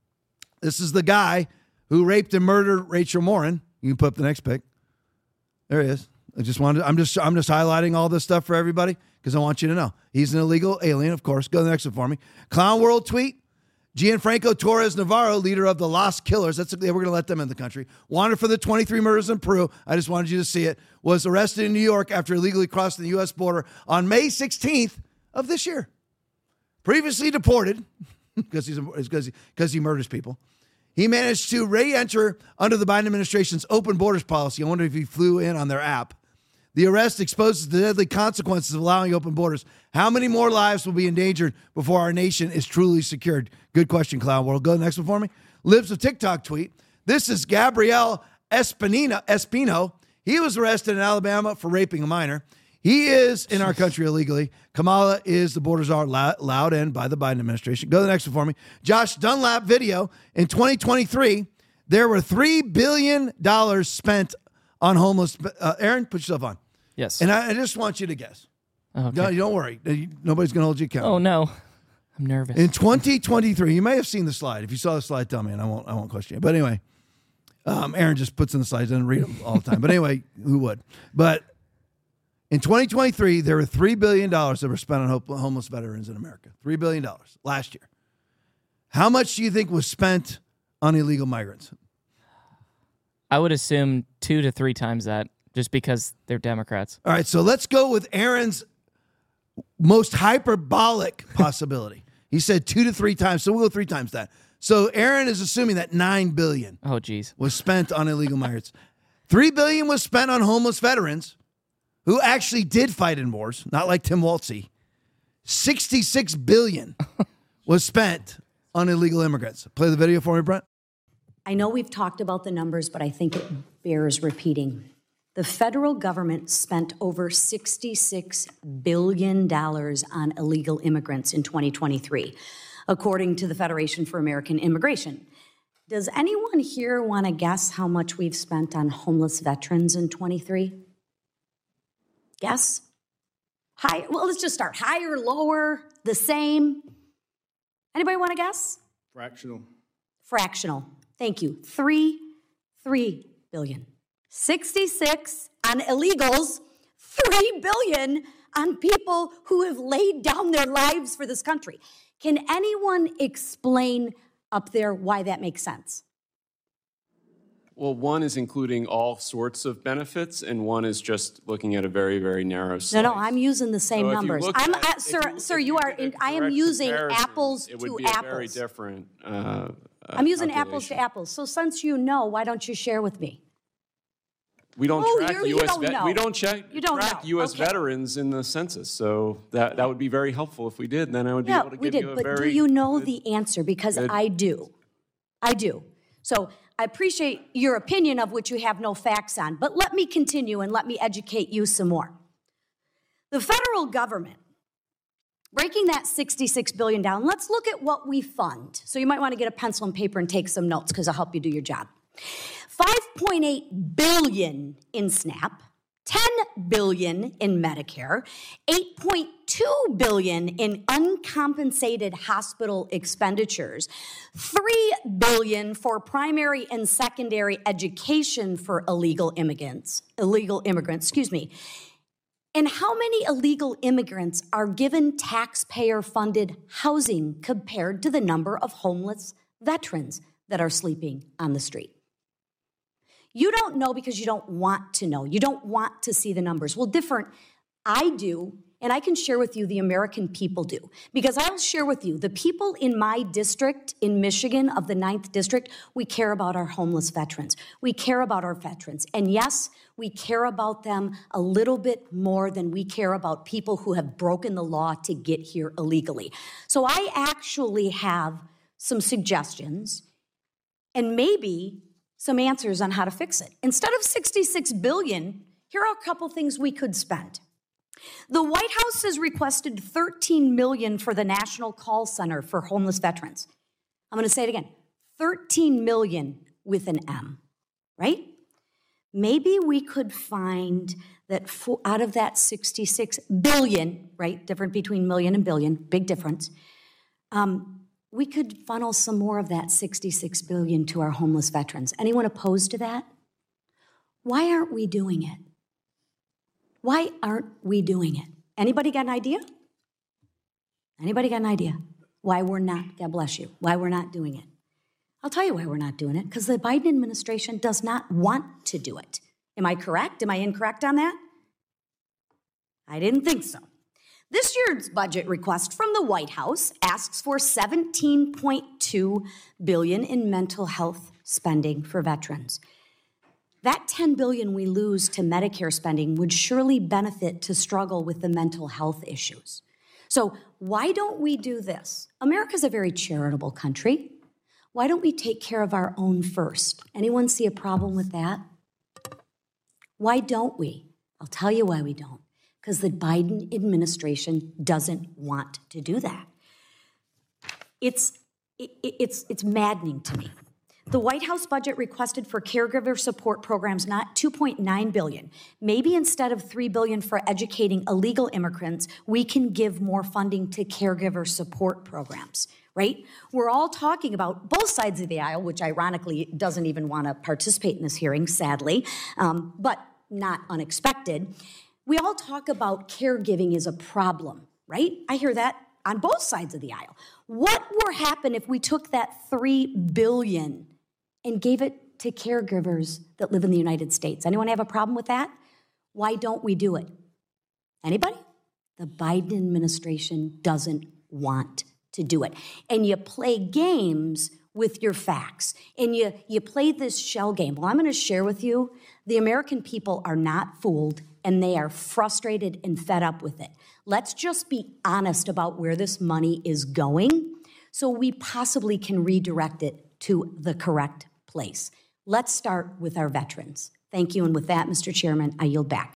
This is the guy who raped and murdered Rachel Morin. You can put up the next pic. There he is. I just wanted. I'm just. I'm just highlighting all this stuff for everybody because I want you to know he's an illegal alien. Of course. Go to the next one for me. Clown World tweet. Gianfranco Torres Navarro, leader of the Lost Killers, that's we're going to let them in the country, wanted for the twenty-three murders in Peru, I just wanted you to see it, was arrested in New York after illegally crossing the U S border on May sixteenth of this year. Previously deported, because he's because he, because he murders people, he managed to re-enter under the Biden administration's open borders policy. I wonder if he flew in on their app. The arrest exposes the deadly consequences of allowing open borders. How many more lives will be endangered before our nation is truly secured? Good question, Clown World. Go to the next one for me. Libs of TikTok tweet. This is Gabriel Espinino. Espino. He was arrested in Alabama for raping a minor. He is in our country illegally. Kamala is, the borders are allowed in by the Biden administration. Go to the next one for me. Josh Dunlap video. In twenty twenty-three, there were three billion dollars spent on homeless. Uh, Aaron, put yourself on. Yes. And I, I just want you to guess. Okay. No, don't worry. Nobody's going to hold you accountable. Oh, no. I'm nervous. In twenty twenty-three, you may have seen the slide. If you saw the slide, tell me, and I won't I won't question you. But anyway, Um, Aaron just puts in the slides, doesn't read them all the time. But anyway, who would? But in twenty twenty-three, there were three billion dollars that were spent on homeless veterans in America. three billion dollars last year. How much do you think was spent on illegal migrants? I would assume two to three times that, just because they're Democrats. All right, so let's go with Aaron's most hyperbolic possibility. He said two to three times, so we'll go three times that. So Aaron is assuming that nine billion dollars oh, geez. was spent on illegal migrants. three billion dollars was spent on homeless veterans who actually did fight in wars, not like Tim Waltzy. sixty-six billion dollars was spent on illegal immigrants. Play the video for me, Brent. I know we've talked about the numbers, but I think it bears repeating. The federal government spent over sixty-six billion dollars on illegal immigrants in twenty twenty-three, according to the Federation for American Immigration. Does anyone here want to guess how much we've spent on homeless veterans in twenty-three? Guess? High? Well, let's just start. Higher, lower, the same? Anybody want to guess? Fractional. Fractional. Thank you. Three, three billion. sixty-six on illegals, three billion on people who have laid down their lives for this country. Can anyone explain up there why that makes sense? Well, one is including all sorts of benefits, and one is just looking at a very, very narrow slice. No, no, I'm using the same So if you numbers. look I'm, at- uh, if sir, you- sir, if you you are. did a In, I am direct using comparison, apples it would to be a apples. very different. Uh, uh, I'm using apples to calculation. apples. So since you know, why don't you share with me? We don't Oh, track you- you U S don't vet- know. we don't check You don't track know. U S Okay. veterans in the census, so that that would be very helpful if we did. Then I would be Yeah, able to we give did. you a But very do you know good- the answer? Because good- I do. I do. So I appreciate your opinion of which you have no facts on. But let me continue and let me educate you some more. The federal government, breaking that sixty-six billion dollars down, let's look at what we fund. So you might want to get a pencil and paper and take some notes because I'll help you do your job. five point eight billion dollars in SNAP, ten billion dollars in Medicare, eight point two billion dollars in uncompensated hospital expenditures, three billion dollars for primary and secondary education for illegal immigrants, illegal immigrants, excuse me. And how many illegal immigrants are given taxpayer-funded housing compared to the number of homeless veterans that are sleeping on the street? You don't know because you don't want to know. You don't want to see the numbers. Well, different, I do, and I can share with you the American people do. Because I'll share with you, the people in my district, in Michigan, of the ninth District, we care about our homeless veterans. We care about our veterans. And yes, we care about them a little bit more than we care about people who have broken the law to get here illegally. So I actually have some suggestions, and maybe some answers on how to fix it. Instead of sixty-six billion dollars, here are a couple things we could spend. The White House has requested thirteen million dollars for the National Call Center for Homeless Veterans. I'm going to say it again, thirteen million dollars with an M, right? Maybe we could find that for, out of that sixty-six billion dollars, right, different between million and billion, big difference, um, we could funnel some more of that sixty-six billion dollars to our homeless veterans. Anyone opposed to that? Why aren't we doing it? Why aren't we doing it? Anybody got an idea? Anybody got an idea why we're not, God bless you, why we're not doing it? I'll tell you why we're not doing it, because the Biden administration does not want to do it. Am I correct? Am I incorrect on that? I didn't think so. This year's budget request from the White House asks for seventeen point two billion dollars in mental health spending for veterans. That ten billion dollars we lose to Medicare spending would surely benefit to struggle with the mental health issues. So why don't we do this? America's a very charitable country. Why don't we take care of our own first? Anyone see a problem with that? Why don't we? I'll tell you why we don't. Because the Biden administration doesn't want to do that. It's, it, it's, it's maddening to me. The White House budget requested for caregiver support programs not two point nine billion dollars. Maybe instead of three billion dollars for educating illegal immigrants, we can give more funding to caregiver support programs, right? We're all talking about both sides of the aisle, which ironically doesn't even want to participate in this hearing, sadly, um, but not unexpected. We all talk about caregiving as a problem, right? I hear that on both sides of the aisle. What would happen if we took that three billion dollars and gave it to caregivers that live in the United States? Anyone have a problem with that? Why don't we do it? Anybody? The Biden administration doesn't want to do it. And you play games with your facts. And you, you play this shell game. Well, I'm going to share with you, the American people are not fooled, and they are frustrated and fed up with it. Let's just be honest about where this money is going so we possibly can redirect it to the correct place. Let's start with our veterans. Thank you. And with that, Mister Chairman, I yield back.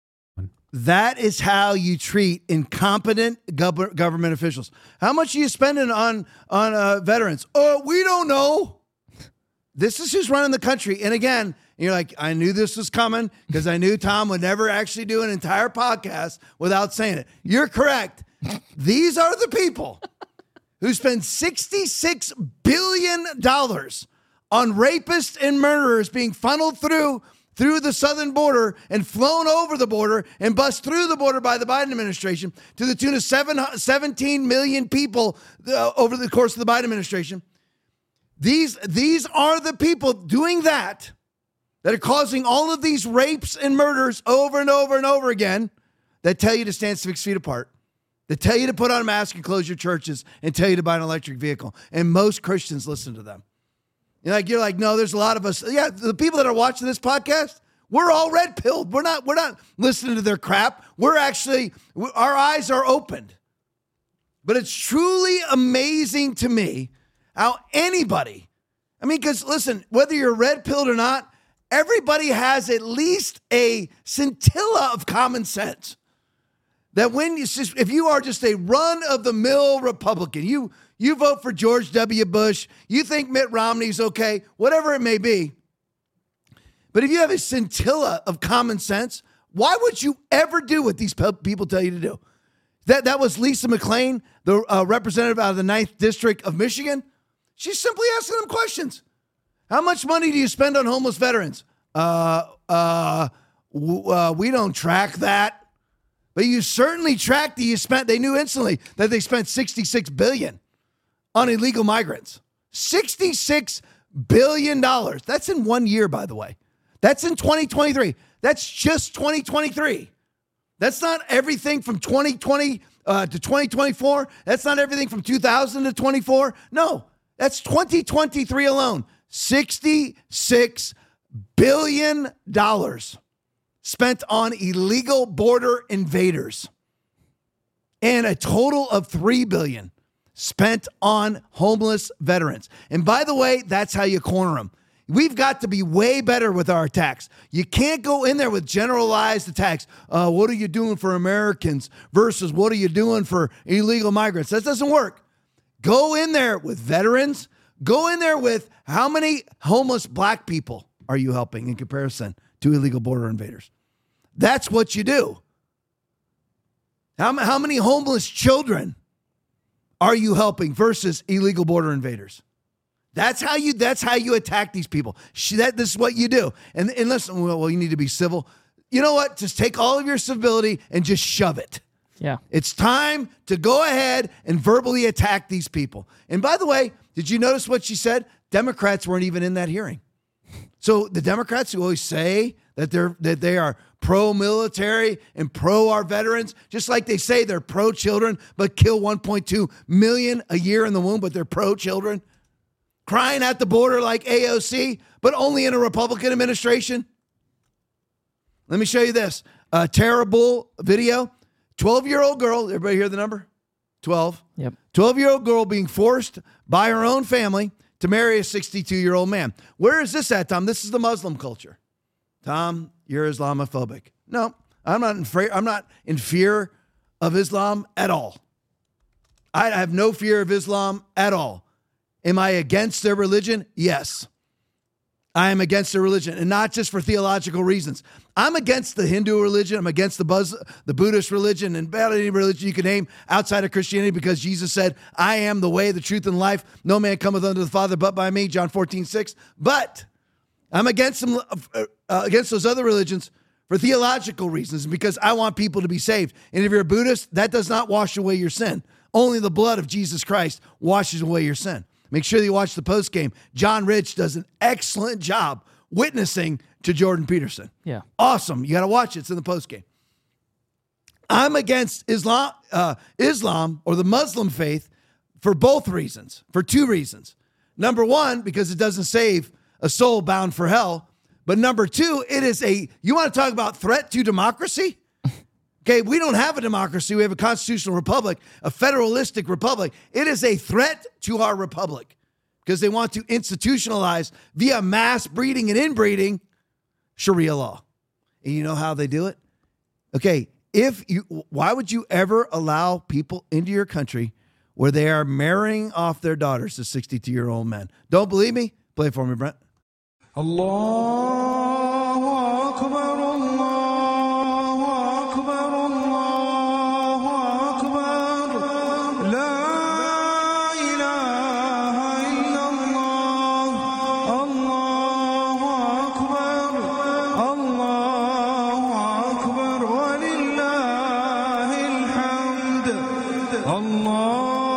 That is how you treat incompetent gov- government officials. How much are you spending on, on uh, veterans? Oh, we don't know. This is who's running the country. And again, you're like, I knew this was coming because I knew Tom would never actually do an entire podcast without saying it. You're correct. These are the people who spend sixty-six billion dollars on rapists and murderers being funneled through through the southern border and flown over the border and bust through the border by the Biden administration to the tune of seven, seventeen million people uh, over the course of the Biden administration. These, these are the people doing that that are causing all of these rapes and murders over and over and over again that tell you to stand six feet apart, that tell you to put on a mask and close your churches and tell you to buy an electric vehicle. And most Christians listen to them. You're like, you're like, no, there's a lot of us. Yeah, the people that are watching this podcast, we're all red pilled. We're not, we're not listening to their crap. We're actually, our eyes are opened. But it's truly amazing to me how anybody, I mean, because listen, whether you're red pilled or not, everybody has at least a scintilla of common sense. That when you just, if you are just a run of the mill Republican, you you vote for George W. Bush, you think Mitt Romney's okay, whatever it may be. But if you have a scintilla of common sense, why would you ever do what these people tell you to do? That that was Lisa McClain, the uh, representative out of the ninth District of Michigan. She's simply asking them questions. How much money do you spend on homeless veterans? Uh, uh, w- uh, we don't track that. But you certainly tracked that you spent, they knew instantly that they spent sixty-six billion dollars on illegal migrants. sixty-six billion dollars. That's in one year, by the way. That's in twenty twenty-three. That's just twenty twenty-three. That's not everything from twenty twenty uh, to twenty twenty-four. That's not everything from two thousand to twenty-four. No, that's twenty twenty-three alone. sixty-six billion dollars spent on illegal border invaders, and a total of three billion dollars spent on homeless veterans. And by the way, that's how you corner them. We've got to be way better with our attacks. You can't go in there with generalized attacks. Uh, what are you doing for Americans versus what are you doing for illegal migrants? That doesn't work. Go in there with veterans. Go in there with how many homeless black people are you helping in comparison to illegal border invaders? That's what you do. How, how many homeless children are you helping versus illegal border invaders? That's how you. That's how you attack these people. That this is what you do. And, and listen, well, you need to be civil. You know what? Just take all of your civility and just shove it. Yeah. It's time to go ahead and verbally attack these people. And by the way, did you notice what she said? Democrats weren't even in that hearing. So the Democrats who always say that they're that they are pro-military and pro our veterans, just like they say they're pro-children, but kill one point two million a year in the womb, but they're pro-children, crying at the border like A O C, but only in a Republican administration. Let me show you this. A terrible video. twelve-year-old girl, everybody hear the number? twelve. Yep. twelve-year-old girl being forced by her own family to marry a sixty-two-year-old man. Where is this at, Tom? This is the Muslim culture. Tom, you're Islamophobic. No, I'm not in fear, I'm not in fear of Islam at all. I have no fear of Islam at all. Am I against their religion? Yes. I am against their religion, and not just for theological reasons. I'm against the Hindu religion. I'm against the Buzz, the Buddhist religion, and about any religion you can name outside of Christianity, because Jesus said, I am the way, the truth, and life. No man cometh unto the Father but by me, John fourteen six. But I'm against them, uh, against those other religions for theological reasons, because I want people to be saved. And if you're a Buddhist, that does not wash away your sin. Only the blood of Jesus Christ washes away your sin. Make sure that you watch the post game. John Rich does an excellent job witnessing to Jordan Peterson. Yeah. Awesome. You got to watch it. It's in the post game. I'm against Islam, uh, Islam or the Muslim faith for both reasons, for two reasons. Number one, because it doesn't save a soul bound for hell. But number two, it is a, you want to talk about threat to democracy? Okay, we don't have a democracy. We have a constitutional republic, a federalistic republic. It is a threat to our republic because they want to institutionalize via mass breeding and inbreeding Sharia law. And you know how they do it? Okay, if you, why would you ever allow people into your country where they are marrying off their daughters to sixty-two-year-old men? Don't believe me? Play it for me, Brent. Allahu Akbar, Allahu Akbar, Allahu Akbar, La ilaha illallah, Allahu Akbar, Allahu Akbar, Walillahi alhamd, Allah.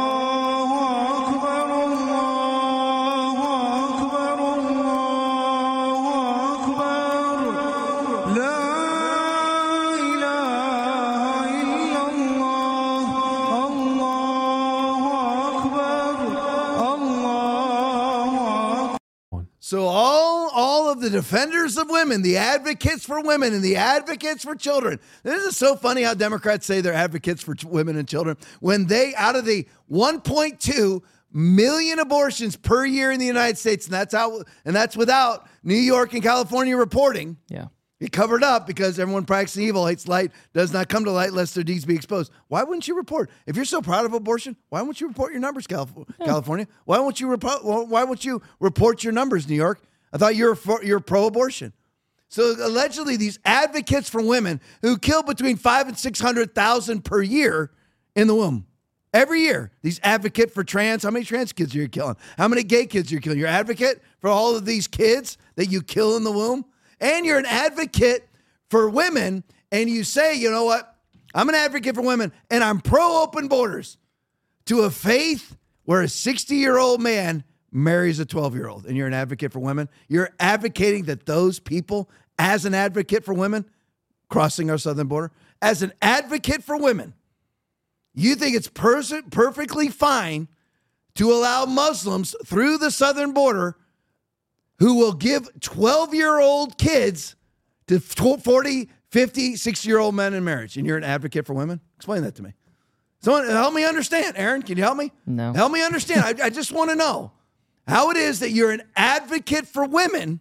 So all, all of the defenders of women, the advocates for women and the advocates for children. This is so funny how Democrats say they're advocates for ch- women and children when they, out of the one point two million abortions per year in the United States, and that's out, and that's without New York and California reporting. Yeah. It covered up because everyone practicing evil hates light, does not come to light lest their deeds be exposed. Why wouldn't you report? If you're so proud of abortion, why won't you report your numbers, Calif- yeah. California? Why won't you report? Why won't you report your numbers, New York? I thought you were for, you're pro-abortion. So allegedly, these advocates for women who kill between five and six hundred thousand per year in the womb. Every year, these advocate for trans. How many trans kids are you killing? How many gay kids are you killing? You're advocate for all of these kids that you kill in the womb? And you're an advocate for women, and you say, you know what? I'm an advocate for women, and I'm pro-open borders to a faith where a sixty-year-old man marries a twelve-year-old, and you're an advocate for women. You're advocating that those people, as an advocate for women, crossing our southern border, as an advocate for women, you think it's pers- perfectly fine to allow Muslims through the southern border who will give twelve-year-old kids to forty, fifty, sixty-year-old men in marriage, and you're an advocate for women? Explain that to me. Someone help me understand. Aaron, can you help me? No. Help me understand. I, I just want to know how it is that you're an advocate for women.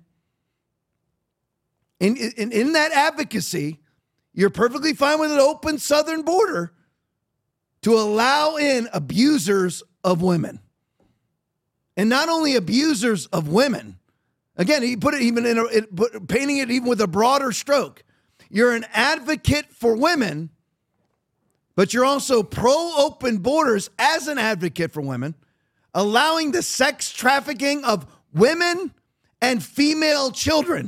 In, in, in that advocacy, you're perfectly fine with an open southern border to allow in abusers of women. And not only abusers of women. Again, he put it even in a, it put, painting it even with a broader stroke. You're an advocate for women, but you're also pro-open borders as an advocate for women, allowing the sex trafficking of women and female children,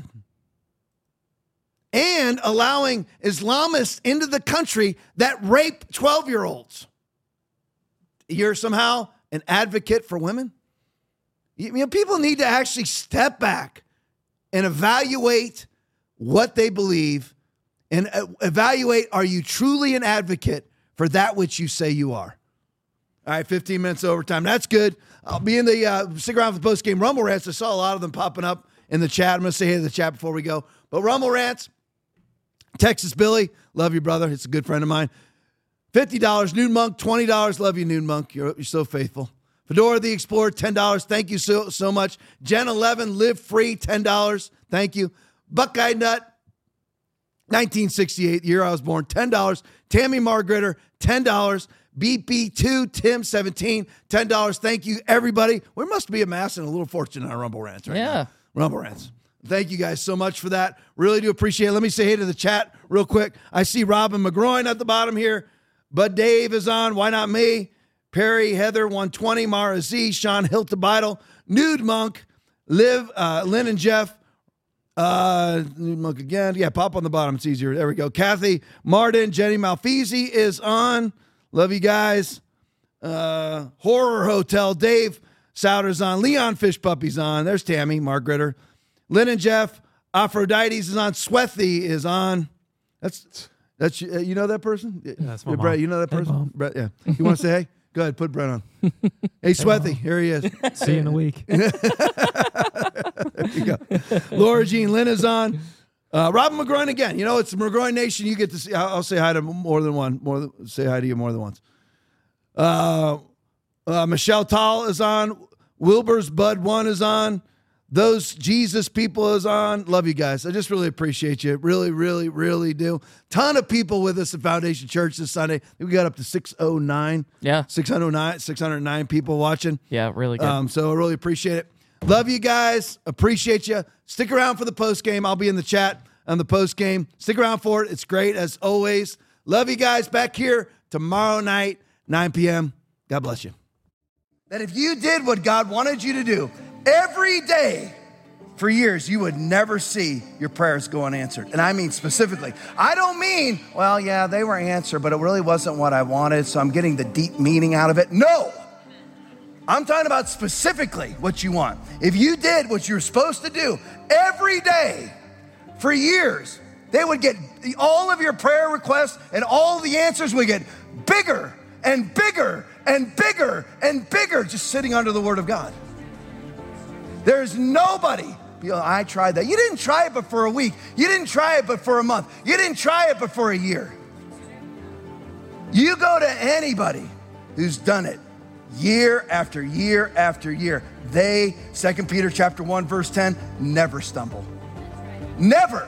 and allowing Islamists into the country that rape twelve-year-olds. You're somehow an advocate for women? You know, people need to actually step back and evaluate what they believe and evaluate, are you truly an advocate for that which you say you are? All right, fifteen minutes overtime. That's good. I'll be in the, uh, stick around for the post-game Rumble Rants. I saw a lot of them popping up in the chat. I'm going to say hey to the chat before we go. But Rumble Rants, Texas Billy, love you, brother. It's a good friend of mine. fifty dollars. Noon Monk, twenty dollars. Love you, Noon Monk. You're, you're so faithful. Fedora the Explorer, ten dollars. Thank you so so much. Gen eleven, Live Free, ten dollars. Thank you. Buckeye Nut, nineteen sixty-eight, year I was born, ten dollars. Tammy Margritter, ten dollars. B P two, Tim, seventeen, ten dollars. Thank you, everybody. We must be amassing a little fortune on our Rumble Rants right yeah. now. Rumble Rants. Thank you guys so much for that. Really do appreciate it. Let me say hey to the chat real quick. I see Robin McGroin at the bottom here. Bud Dave is on. Why not me? Perry, Heather, one twenty, Mara Z, Sean Hiltebidel, Nude Monk, Liv, uh, Lynn and Jeff, uh, Nude Monk again. Yeah, pop on the bottom. It's easier. There we go. Kathy, Martin, Jenny Malfeasy is on. Love you guys. Uh, Horror Hotel, Dave Souders on. Leon Fish Puppy's on. There's Tammy, Mark Ritter. Lynn and Jeff, Aphrodite's is on. Swethy is on. That's that's uh, you know that person? Yeah, that's my yeah, mom. Brett, you know that Hey, person? Mom. Brett, yeah. You want to say hey? Go ahead, put Brett on. Hey, Swethy, here he is. See you in a week. There you go. Laura Jean Lynn is on. Uh, Robin McGroin again. You know, it's McGroin Nation. You get to see. I'll, I'll say hi to more than one. More than, say hi to you more than once. Uh, uh, Michelle Tall is on. Wilbur's Bud One is on. Those Jesus people is on. Love you guys. I just really appreciate you. Really, really, really do. Ton of people with us at Foundation Church this Sunday. We got up to six oh nine. Yeah. six oh nine, six oh nine people watching. Yeah, really good. Um, so I really appreciate it. Love you guys. Appreciate you. Stick around for the post game. I'll be in the chat on the post game. Stick around for it. It's great as always. Love you guys. Back here tomorrow night, nine p.m. God bless you. That if you did what God wanted you to do every day for years, you would never see your prayers go unanswered. And I mean specifically. I don't mean, well, yeah, they were answered, but it really wasn't what I wanted, so I'm getting the deep meaning out of it. No. I'm talking about specifically what you want. If you did what you were supposed to do every day for years, they would get all of your prayer requests and all the answers would get bigger and bigger and bigger and bigger just sitting under the Word of God. There's nobody, you know, I tried that. You didn't try it but for a week. You didn't try it but for a month. You didn't try it but for a year. You go to anybody who's done it year after year after year. They, Second Peter chapter one, verse ten, never stumble. Never.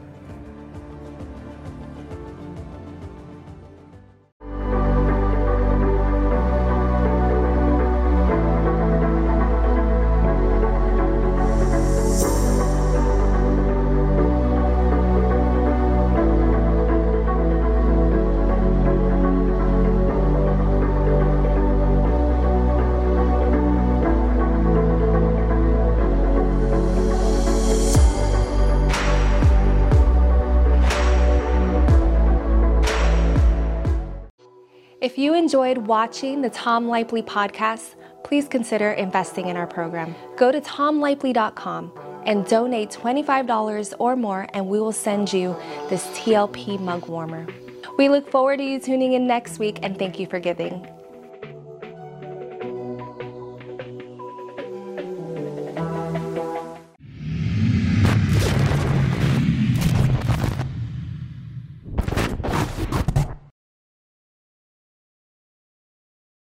If you enjoyed watching the Tom Lipley podcast, please consider investing in our program. Go to tom lipley dot com and donate twenty-five dollars or more, and we will send you this T L P mug warmer. We look forward to you tuning in next week, and thank you for giving.